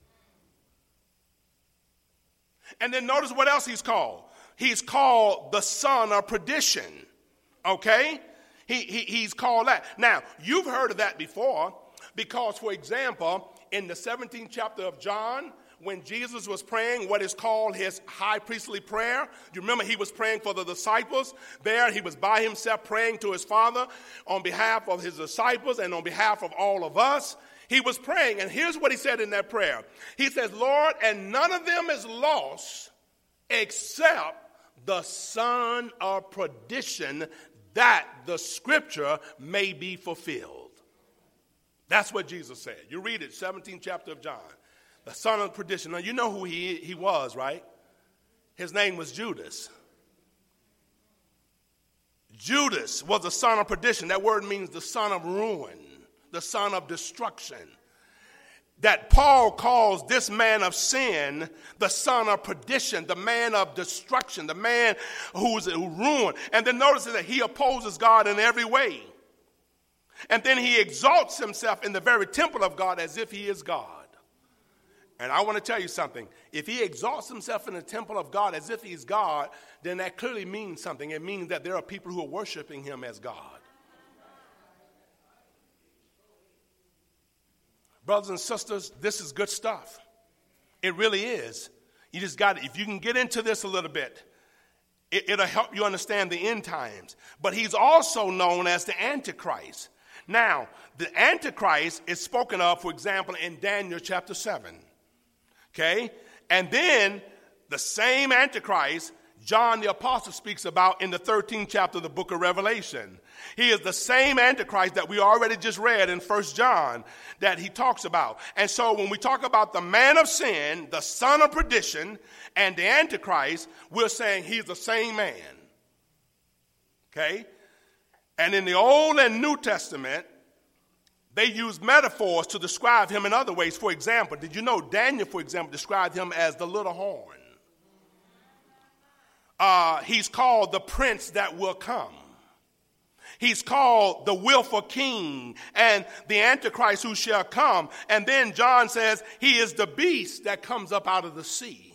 And then notice what else he's called. He's called the son of perdition. Okay? He, he, he's called that. Now, you've heard of that before because, for example, in the seventeenth chapter of John, when Jesus was praying what is called his high priestly prayer, you remember he was praying for the disciples. There he was by himself praying to his Father on behalf of his disciples and on behalf of all of us. He was praying, and here's what he said in that prayer. He says, Lord, and none of them is lost except the son of perdition, that the scripture may be fulfilled. That's what Jesus said. You read it, seventeenth chapter of John. The son of perdition. Now, you know who he, he was, right? His name was Judas. Judas was the son of perdition. That word means the son of ruin, the son of destruction. That Paul calls this man of sin the son of perdition, the man of destruction, the man who's who ruined. And then notice that he opposes God in every way. And then he exalts himself in the very temple of God as if he is God. And I want to tell you something. If he exalts himself in the temple of God as if he's God, then that clearly means something. It means that there are people who are worshiping him as God. Brothers and sisters, this is good stuff. It really is. You just got to, if you can get into this a little bit, it, it'll help you understand the end times. But he's also known as the Antichrist. Now, the Antichrist is spoken of, for example, in Daniel chapter seven. Okay? And then the same Antichrist, John the Apostle speaks about in the thirteenth chapter of the book of Revelation. He is the same Antichrist that we already just read in First John that he talks about. And so when we talk about the man of sin, the son of perdition, and the Antichrist, we're saying he's the same man. Okay? And in the Old and New Testament, they use metaphors to describe him in other ways. For example, did you know Daniel, for example, described him as the little horn? Uh, he's called the prince that will come. He's called the willful king and the Antichrist who shall come. And then John says he is the beast that comes up out of the sea.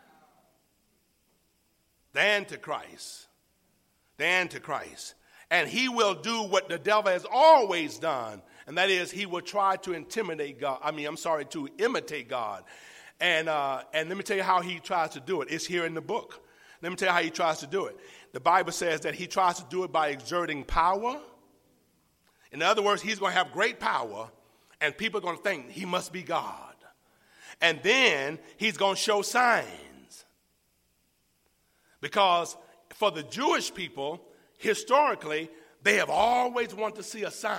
The Antichrist. The Antichrist. And he will do what the devil has always done. And that is, he will try to intimidate God. I mean, I'm sorry, to imitate God. And uh, and let me tell you how he tries to do it. It's here in the book. Let me tell you how he tries to do it. The Bible says that he tries to do it by exerting power. In other words, he's going to have great power, and people are going to think he must be God. And then he's going to show signs. Because for the Jewish people, historically, they have always wanted to see a sign.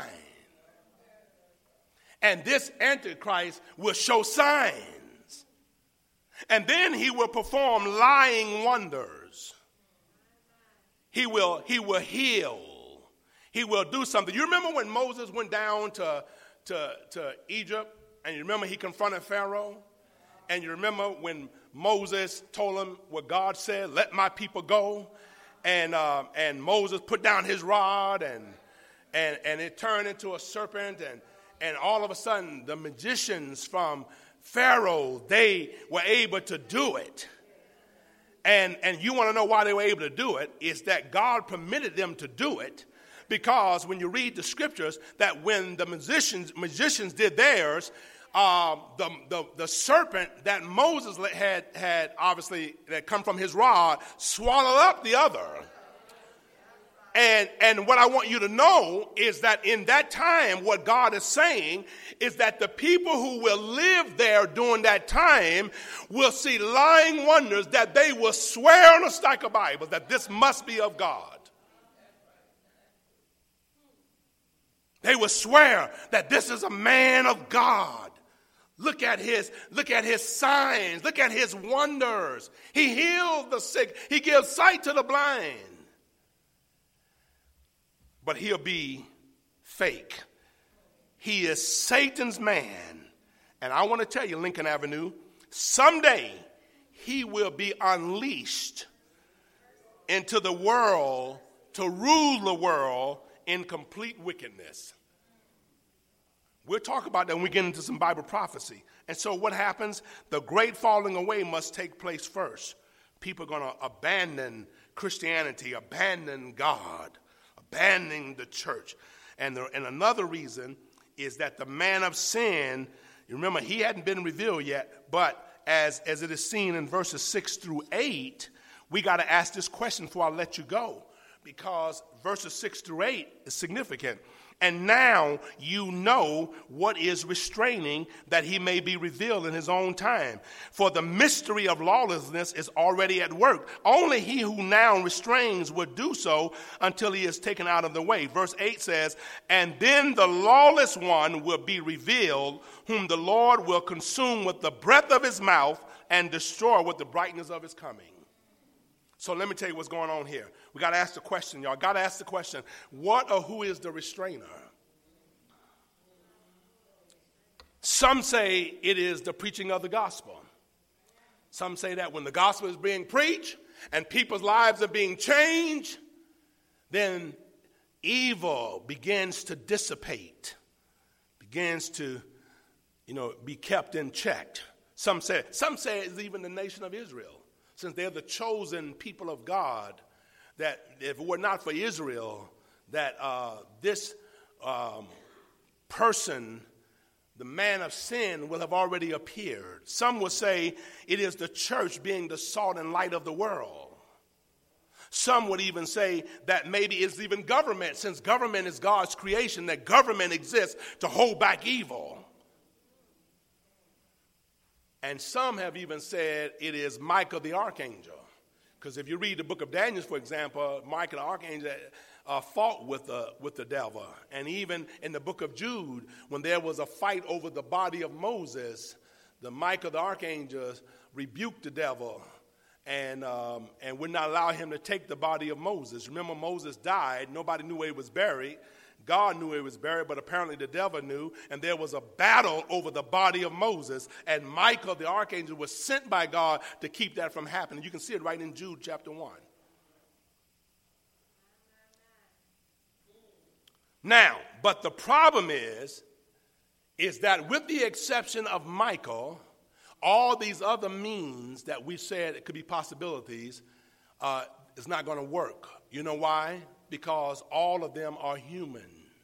And this Antichrist will show signs. And then he will perform lying wonders. He will, he will heal. He will do something. You remember when Moses went down to, to, to Egypt, and you remember he confronted Pharaoh? And you remember when Moses told him what God said, let my people go? And uh, and Moses put down his rod, and and and it turned into a serpent, and and all of a sudden the magicians from Pharaoh, they were able to do it. And and you want to know why they were able to do it? Is that God permitted them to do it, because when you read the scriptures, that when the magicians magicians did theirs, um, the, the the serpent that Moses had had obviously that come from his rod swallowed up the other. And and what I want you to know is that in that time, what God is saying is that the people who will live there during that time will see lying wonders, that they will swear on a stack of Bibles that this must be of God. They will swear that this is a man of God. Look at his, look at his signs. Look at his wonders. He heals the sick. He gives sight to the blind. But he'll be fake. He is Satan's man. And I want to tell you, Lincoln Avenue, someday he will be unleashed into the world to rule the world in complete wickedness. We'll talk about that when we get into some Bible prophecy. And so what happens? The great falling away must take place first. People are going to abandon Christianity, abandon God, abandoning the church. And, the, and another reason is that the man of sin, you remember, he hadn't been revealed yet, but as, as it is seen in verses six through eight, we got to ask this question before I let you go, because verses six through eight is significant. And now you know what is restraining, that he may be revealed in his own time. For the mystery of lawlessness is already at work. Only he who now restrains will do so until he is taken out of the way. Verse eight says, and then the lawless one will be revealed, whom the Lord will consume with the breath of his mouth and destroy with the brightness of his coming. So let me tell you what's going on here. We got to ask the question, y'all. Got to ask the question, what or who is the restrainer? Some say it is the preaching of the gospel. Some say that when the gospel is being preached and people's lives are being changed, then evil begins to dissipate, begins to, you know, be kept in check. Some say, some say it's even the nation of Israel. Since they're the chosen people of God, that if it were not for Israel, that uh, this um, person, the man of sin, will have already appeared. Some will say it is the church being the salt and light of the world. Some would even say that maybe it's even government, since government is God's creation, that government exists to hold back evil. And some have even said it is Michael the archangel. Because if you read the book of Daniel, for example, Michael the archangel uh, fought with the, with the devil. And even in the book of Jude, when there was a fight over the body of Moses, the Michael the archangel rebuked the devil and, um, and would not allow him to take the body of Moses. Remember, Moses died. Nobody knew where he was buried. God knew where he was buried, but apparently the devil knew, and there was a battle over the body of Moses, and Michael the archangel was sent by God to keep that from happening. You can see it right in Jude chapter one. Now, but the problem is, is that with the exception of Michael, all these other means that we said it could be possibilities uh, is not going to work. You know why? Because all of them are human.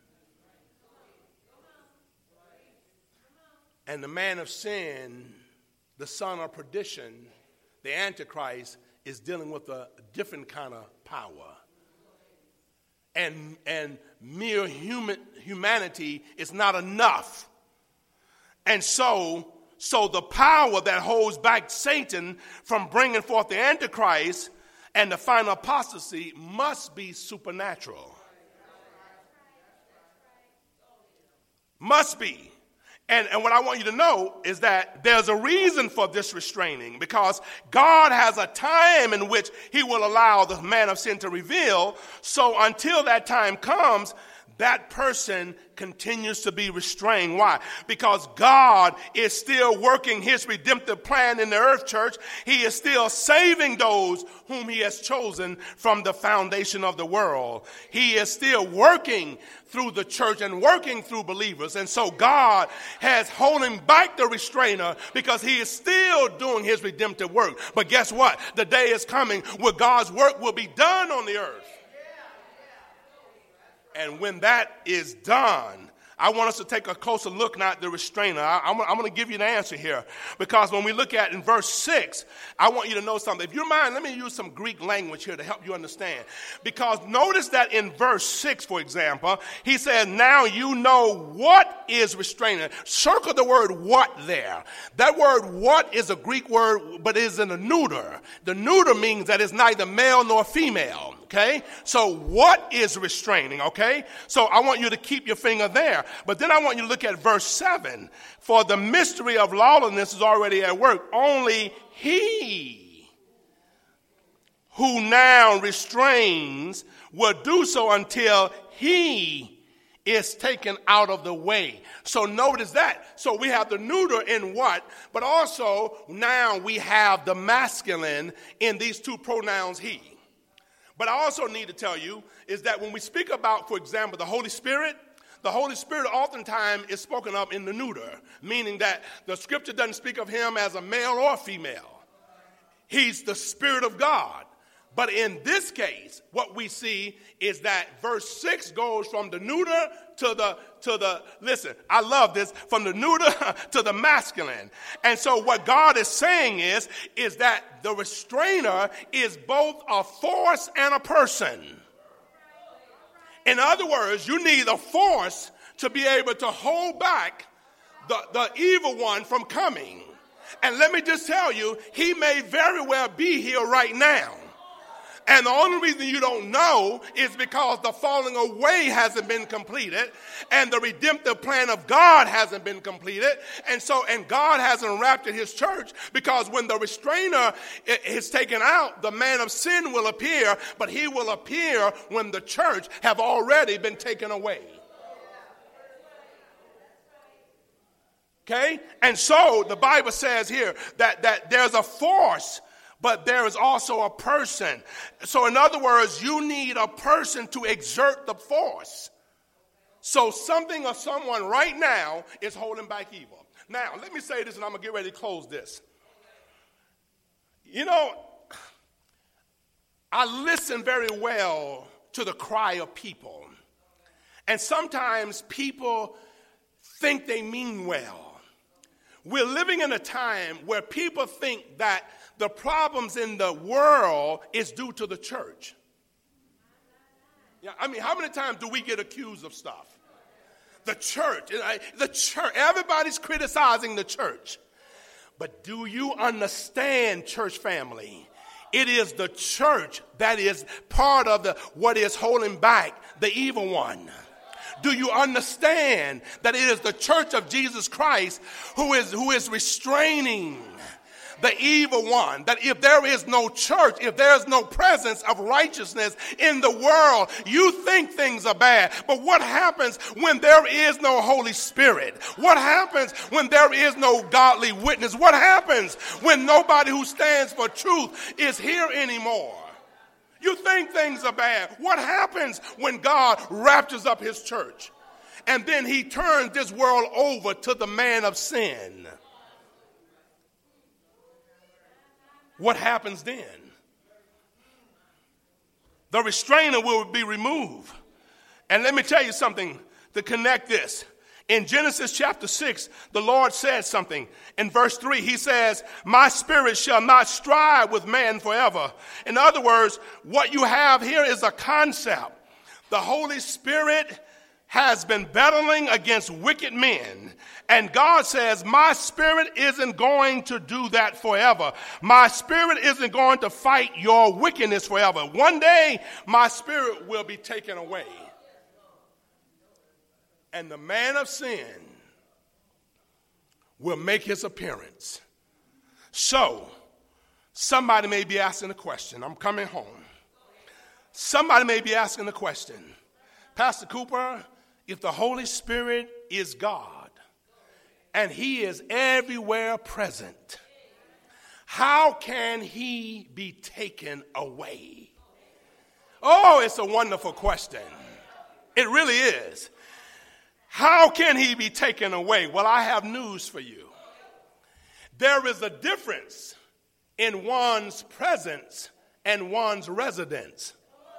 And the man of sin, the son of perdition, the Antichrist, is dealing with a different kind of power. And, and mere human humanity is not enough. And so, so the power that holds back Satan from bringing forth the Antichrist and the final apostasy must be supernatural. Must be. And, and what I want you to know is that there's a reason for this restraining, because God has a time in which he will allow the man of sin to reveal. So until that time comes, that person continues to be restrained. Why? Because God is still working his redemptive plan in the earth, church. He is still saving those whom he has chosen from the foundation of the world. He is still working through the church and working through believers. And so God has holding back the restrainer because he is still doing his redemptive work. But guess what? The day is coming where God's work will be done on the earth. And when that is done, I want us to take a closer look now at the restrainer. I, I'm, I'm going to give you the answer here. Because when we look at in verse six, I want you to know something. If you mind, let me use some Greek language here to help you understand. Because notice that in verse six, for example, he says, now you know what is restraining. Circle the word what there. That word what is a Greek word, but it is in a neuter. The neuter means that it's neither male nor female. Okay, so what is restraining? Okay, so I want you to keep your finger there. But then I want you to look at verse seven. For the mystery of lawlessness is already at work. Only he who now restrains will do so until he is taken out of the way. So notice that. So we have the neuter in what, but also now we have the masculine in these two pronouns he. But I also need to tell you is that when we speak about, for example, the Holy Spirit, the Holy Spirit oftentimes is spoken of in the neuter, meaning that the scripture doesn't speak of him as a male or female. He's the Spirit of God. But in this case, what we see is that verse six goes from the neuter to the, to the, listen, I love this, from the neuter to the masculine. And so what God is saying is, is that the restrainer is both a force and a person. In other words, you need a force to be able to hold back the, the evil one from coming. And let me just tell you, he may very well be here right now. And the only reason you don't know is because the falling away hasn't been completed and the redemptive plan of God hasn't been completed. And so, and God hasn't raptured his church, because when the restrainer is taken out, the man of sin will appear, but he will appear when the church have already been taken away. Okay? And so the Bible says here that, that there's a force, but there is also a person. So in other words, you need a person to exert the force. So something or someone right now is holding back evil. Now, let me say this, and I'm going to get ready to close this. You know, I listen very well to the cry of people. And sometimes people think they mean well. We're living in a time where people think that the problems in the world is due to the church. Yeah, I mean, how many times do we get accused of stuff? The church, the church, everybody's criticizing the church. But do you understand, church family? It is the church that is part of the what is holding back the evil one. Do you understand that it is the church of Jesus Christ who is, who is restraining the evil one? That if there is no church, if there is no presence of righteousness in the world, you think things are bad. But what happens when there is no Holy Spirit? What happens when there is no godly witness? What happens when nobody who stands for truth is here anymore? You think things are bad. What happens when God raptures up his church and then he turns this world over to the man of sin? What happens then? The restrainer will be removed. And let me tell you something to connect this. In Genesis chapter six, the Lord says something. In verse three, he says, my spirit shall not strive with man forever. In other words, what you have here is a concept. The Holy Spirit has been battling against wicked men. And God says, my spirit isn't going to do that forever. My spirit isn't going to fight your wickedness forever. One day, my spirit will be taken away. And the man of sin will make his appearance. So, somebody may be asking a question. I'm coming home. Somebody may be asking the question, Pastor Cooper, if the Holy Spirit is God and he is everywhere present, how can he be taken away? Oh, it's a wonderful question. It really is. How can he be taken away? Well, I have news for you. There is a difference in one's presence and one's residence.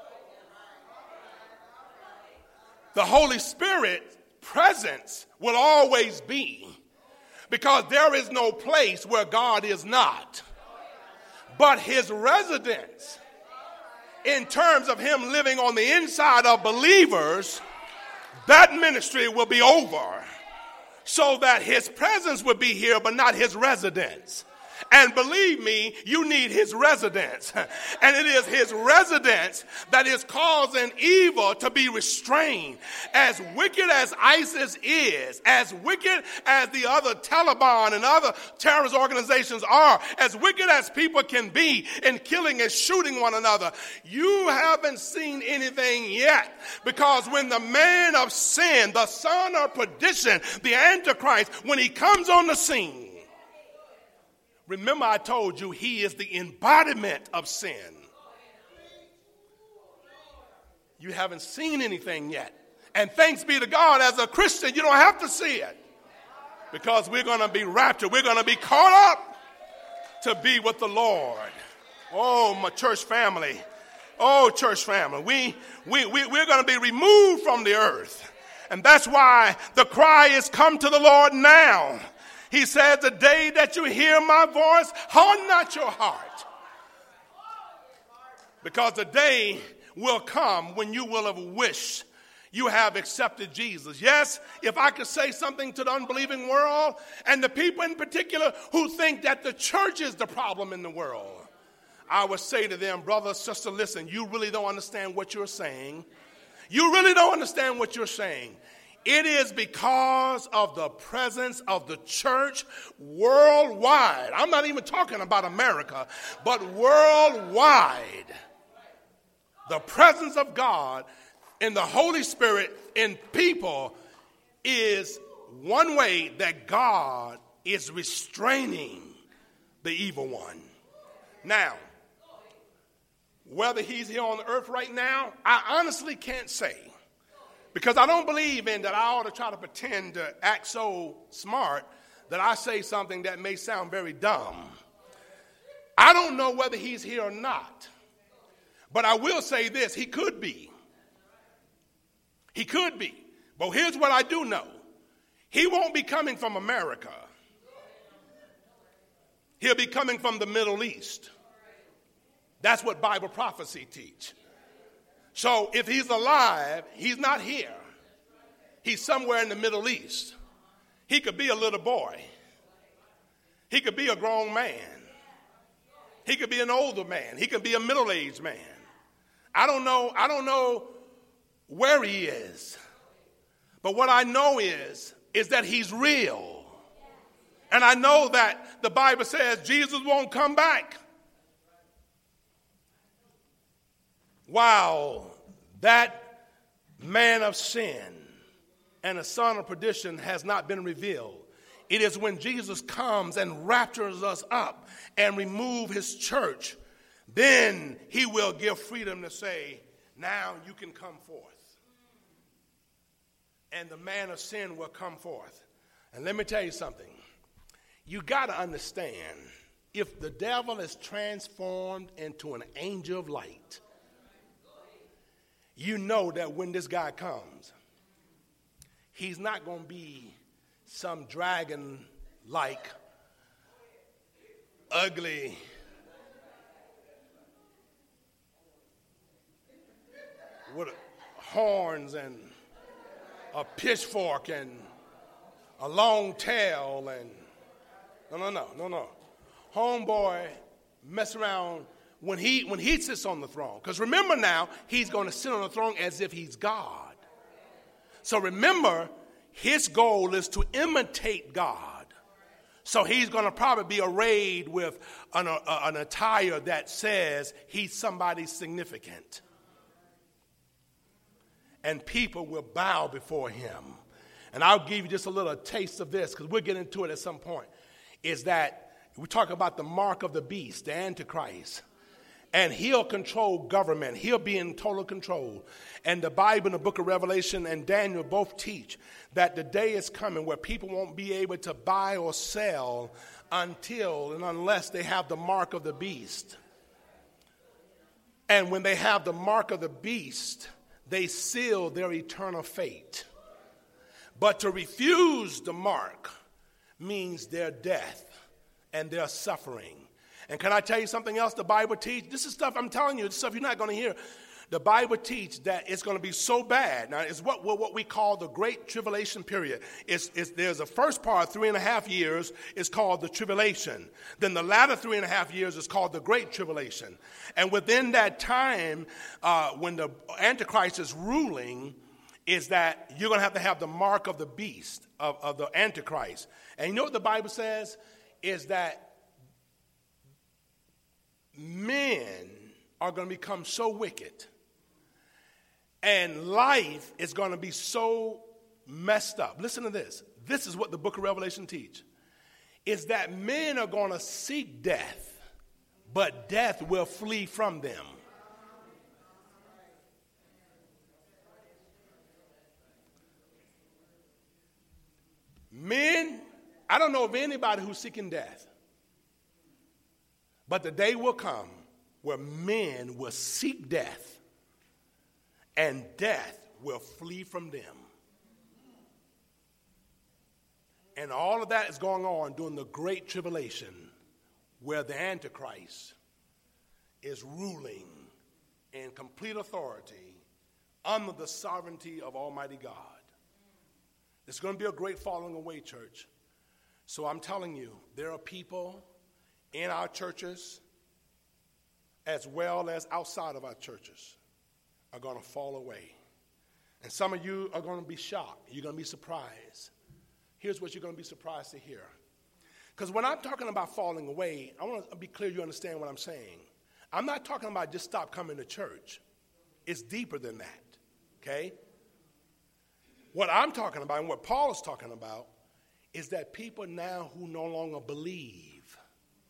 The Holy Spirit's presence will always be, because there is no place where God is not. But his residence, in terms of him living on the inside of believers, that ministry will be over, so that his presence will be here, but not his residence. And believe me, you need his residence. And it is his residence that is causing evil to be restrained. As wicked as ISIS is, as wicked as the other Taliban and other terrorist organizations are, as wicked as people can be in killing and shooting one another, you haven't seen anything yet. Because when the man of sin, the son of perdition, the Antichrist, when he comes on the scene, remember, I told you he is the embodiment of sin. You haven't seen anything yet. And thanks be to God, as a Christian, you don't have to see it. Because we're going to be raptured. We're going to be caught up to be with the Lord. Oh, my church family. Oh, church family. We, we, we, we're going to be removed from the earth. And that's why the cry is, come to the Lord now. He says, the day that you hear my voice, harden not your heart. Because the day will come when you will have wished you have accepted Jesus. Yes, if I could say something to the unbelieving world and the people in particular who think that the church is the problem in the world, I would say to them, brother, sister, listen, you really don't understand what you're saying. You really don't understand what you're saying. It is because of the presence of the church worldwide. I'm not even talking about America, but worldwide. The presence of God in the Holy Spirit in people is one way that God is restraining the evil one. Now, whether he's here on the earth right now, I honestly can't say. Because I don't believe in that I ought to try to pretend to act so smart that I say something that may sound very dumb. I don't know whether he's here or not. But I will say this, he could be. He could be. But here's what I do know. He won't be coming from America. He'll be coming from the Middle East. That's what Bible prophecy teach. So if he's alive, he's not here. He's somewhere in the Middle East. He could be a little boy. He could be a grown man. He could be an older man. He could be a middle-aged man. I don't know, I don't know where he is. But what I know is, is that he's real. And I know that the Bible says Jesus won't come back. While that man of sin and a son of perdition has not been revealed, it is when Jesus comes and raptures us up and remove his church, then he will give freedom to say, now you can come forth. And the man of sin will come forth. And let me tell you something. You got to understand, if the devil is transformed into an angel of light, you know that when this guy comes, he's not going to be some dragon-like, ugly, with horns and a pitchfork and a long tail and no, no, no, no, no. Homeboy mess around when he when he sits on the throne. Because remember now, he's going to sit on the throne as if he's God. So remember, his goal is to imitate God. So he's going to probably be arrayed with an, a, an attire that says he's somebody significant. And people will bow before him. And I'll give you just a little taste of this, because we'll get into it at some point, is that we talk about the mark of the beast, the Antichrist. And he'll control government. He'll be in total control. And the Bible and the book of Revelation and Daniel both teach that the day is coming where people won't be able to buy or sell until and unless they have the mark of the beast. And when they have the mark of the beast, they seal their eternal fate. But to refuse the mark means their death and their suffering. And can I tell you something else the Bible teaches? This is stuff I'm telling you, this stuff you're not going to hear. The Bible teaches that it's going to be so bad. Now, it's what, what we call the Great Tribulation period. It's, it's, there's a first part, three and a half years, is called the tribulation. Then the latter three and a half years is called the Great Tribulation. And within that time, uh, when the Antichrist is ruling, is that you're going to have to have the mark of the beast, of, of the Antichrist. And you know what the Bible says? Is that men are going to become so wicked, and life is going to be so messed up. Listen to this. This is what the book of Revelation teaches. Is that men are going to seek death, but death will flee from them. Men, I don't know of anybody who's seeking death. But the day will come where men will seek death, and death will flee from them. And all of that is going on during the Great Tribulation, where the Antichrist is ruling in complete authority under the sovereignty of Almighty God. It's going to be a great falling away, church. So I'm telling you, there are people in our churches as well as outside of our churches are going to fall away. And some of you are going to be shocked. You're going to be surprised. Here's what you're going to be surprised to hear. Because when I'm talking about falling away, I want to be clear you understand what I'm saying. I'm not talking about just stop coming to church. It's deeper than that, okay? What I'm talking about and what Paul is talking about is that people now who no longer believe,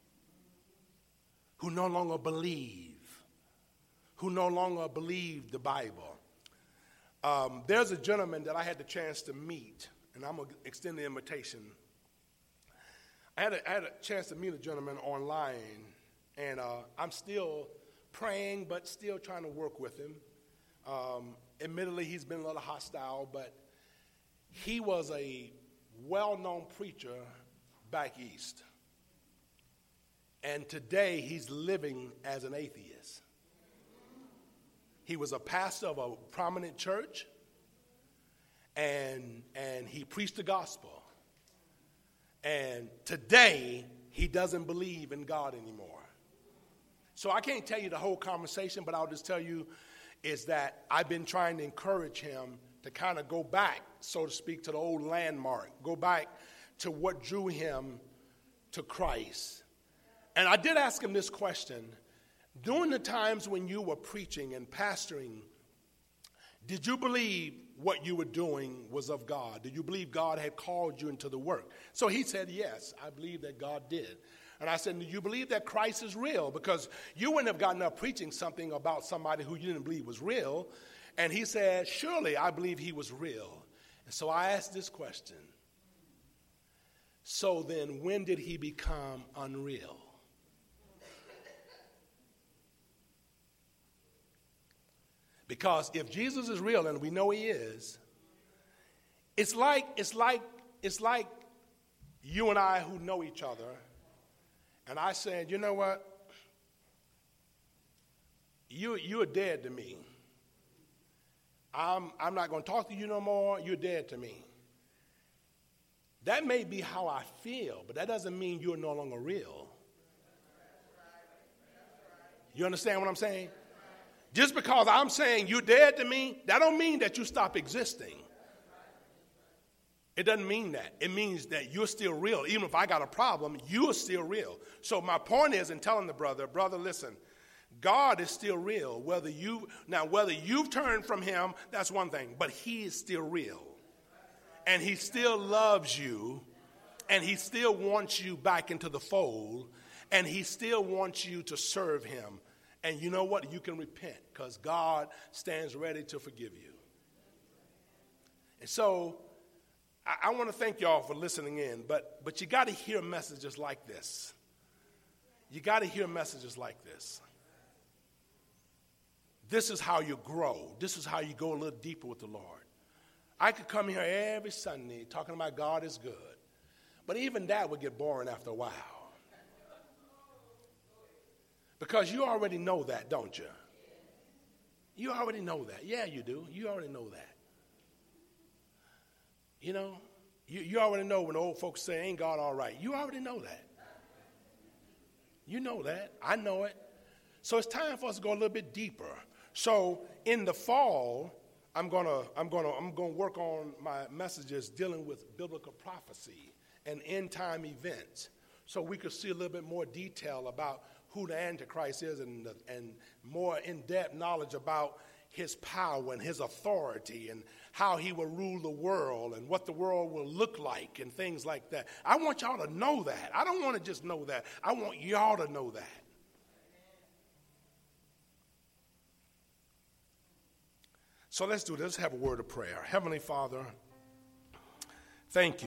who no longer believe, who no longer believe the Bible. Um, there's a gentleman that I had the chance to meet, and I'm going to extend the invitation. I had, a, I had a chance to meet a gentleman online, and uh, I'm still praying, but still trying to work with him. Um, admittedly, he's been a little hostile, but he was a well-known preacher back east. And today, he's living as an atheist. He was a pastor of a prominent church, and, and he preached the gospel. And today, he doesn't believe in God anymore. So I can't tell you the whole conversation, but I'll just tell you is that I've been trying to encourage him to kind of go back, so to speak, to the old landmark, go back to what drew him to Christ. And I did ask him this question. During the times when you were preaching and pastoring, did you believe what you were doing was of God? Did you believe God had called you into the work? So he said, yes, I believe that God did. And I said, do you believe that Christ is real? Because you wouldn't have gotten up preaching something about somebody who you didn't believe was real. And he said, surely I believe he was real. And so I asked this question. So then when did he become unreal? Because if Jesus is real, and we know he is, it's like it's like it's like you and I who know each other, and I said, you know what? You you are dead to me. I'm I'm not going to talk to you no more. You're dead to me. That may be how I feel, but that doesn't mean you're no longer real. You understand what I'm saying? Just because I'm saying you're dead to me, that don't mean that you stop existing. It doesn't mean that. It means that you're still real. Even if I got a problem, you're still real. So my point is in telling the brother, brother, listen, God is still real. Whether you now whether you've turned from him, that's one thing, but he is still real. And he still loves you, and he still wants you back into the fold, and he still wants you to serve him. And you know what? You can repent because God stands ready to forgive you. And so I, I want to thank y'all for listening in, but, but you got to hear messages like this. You got to hear messages like this. This is how you grow. This is how you go a little deeper with the Lord. I could come here every Sunday talking about God is good, but even that would get boring after a while. Because you already know that, don't you? You already know that. Yeah, you do. You already know that. You know, you, you already know when old folks say, ain't God all right? You already know that. You know that. I know it. So it's time for us to go a little bit deeper. So in the fall, I'm gonna I'm gonna I'm gonna work on my messages dealing with biblical prophecy and end time events, so we could see a little bit more detail about who the Antichrist is and, and more in-depth knowledge about his power and his authority and how he will rule the world and what the world will look like and things like that. I want y'all to know that. I don't want to just know that. I want y'all to know that. So let's do this. Let's have a word of prayer. Heavenly Father, thank you.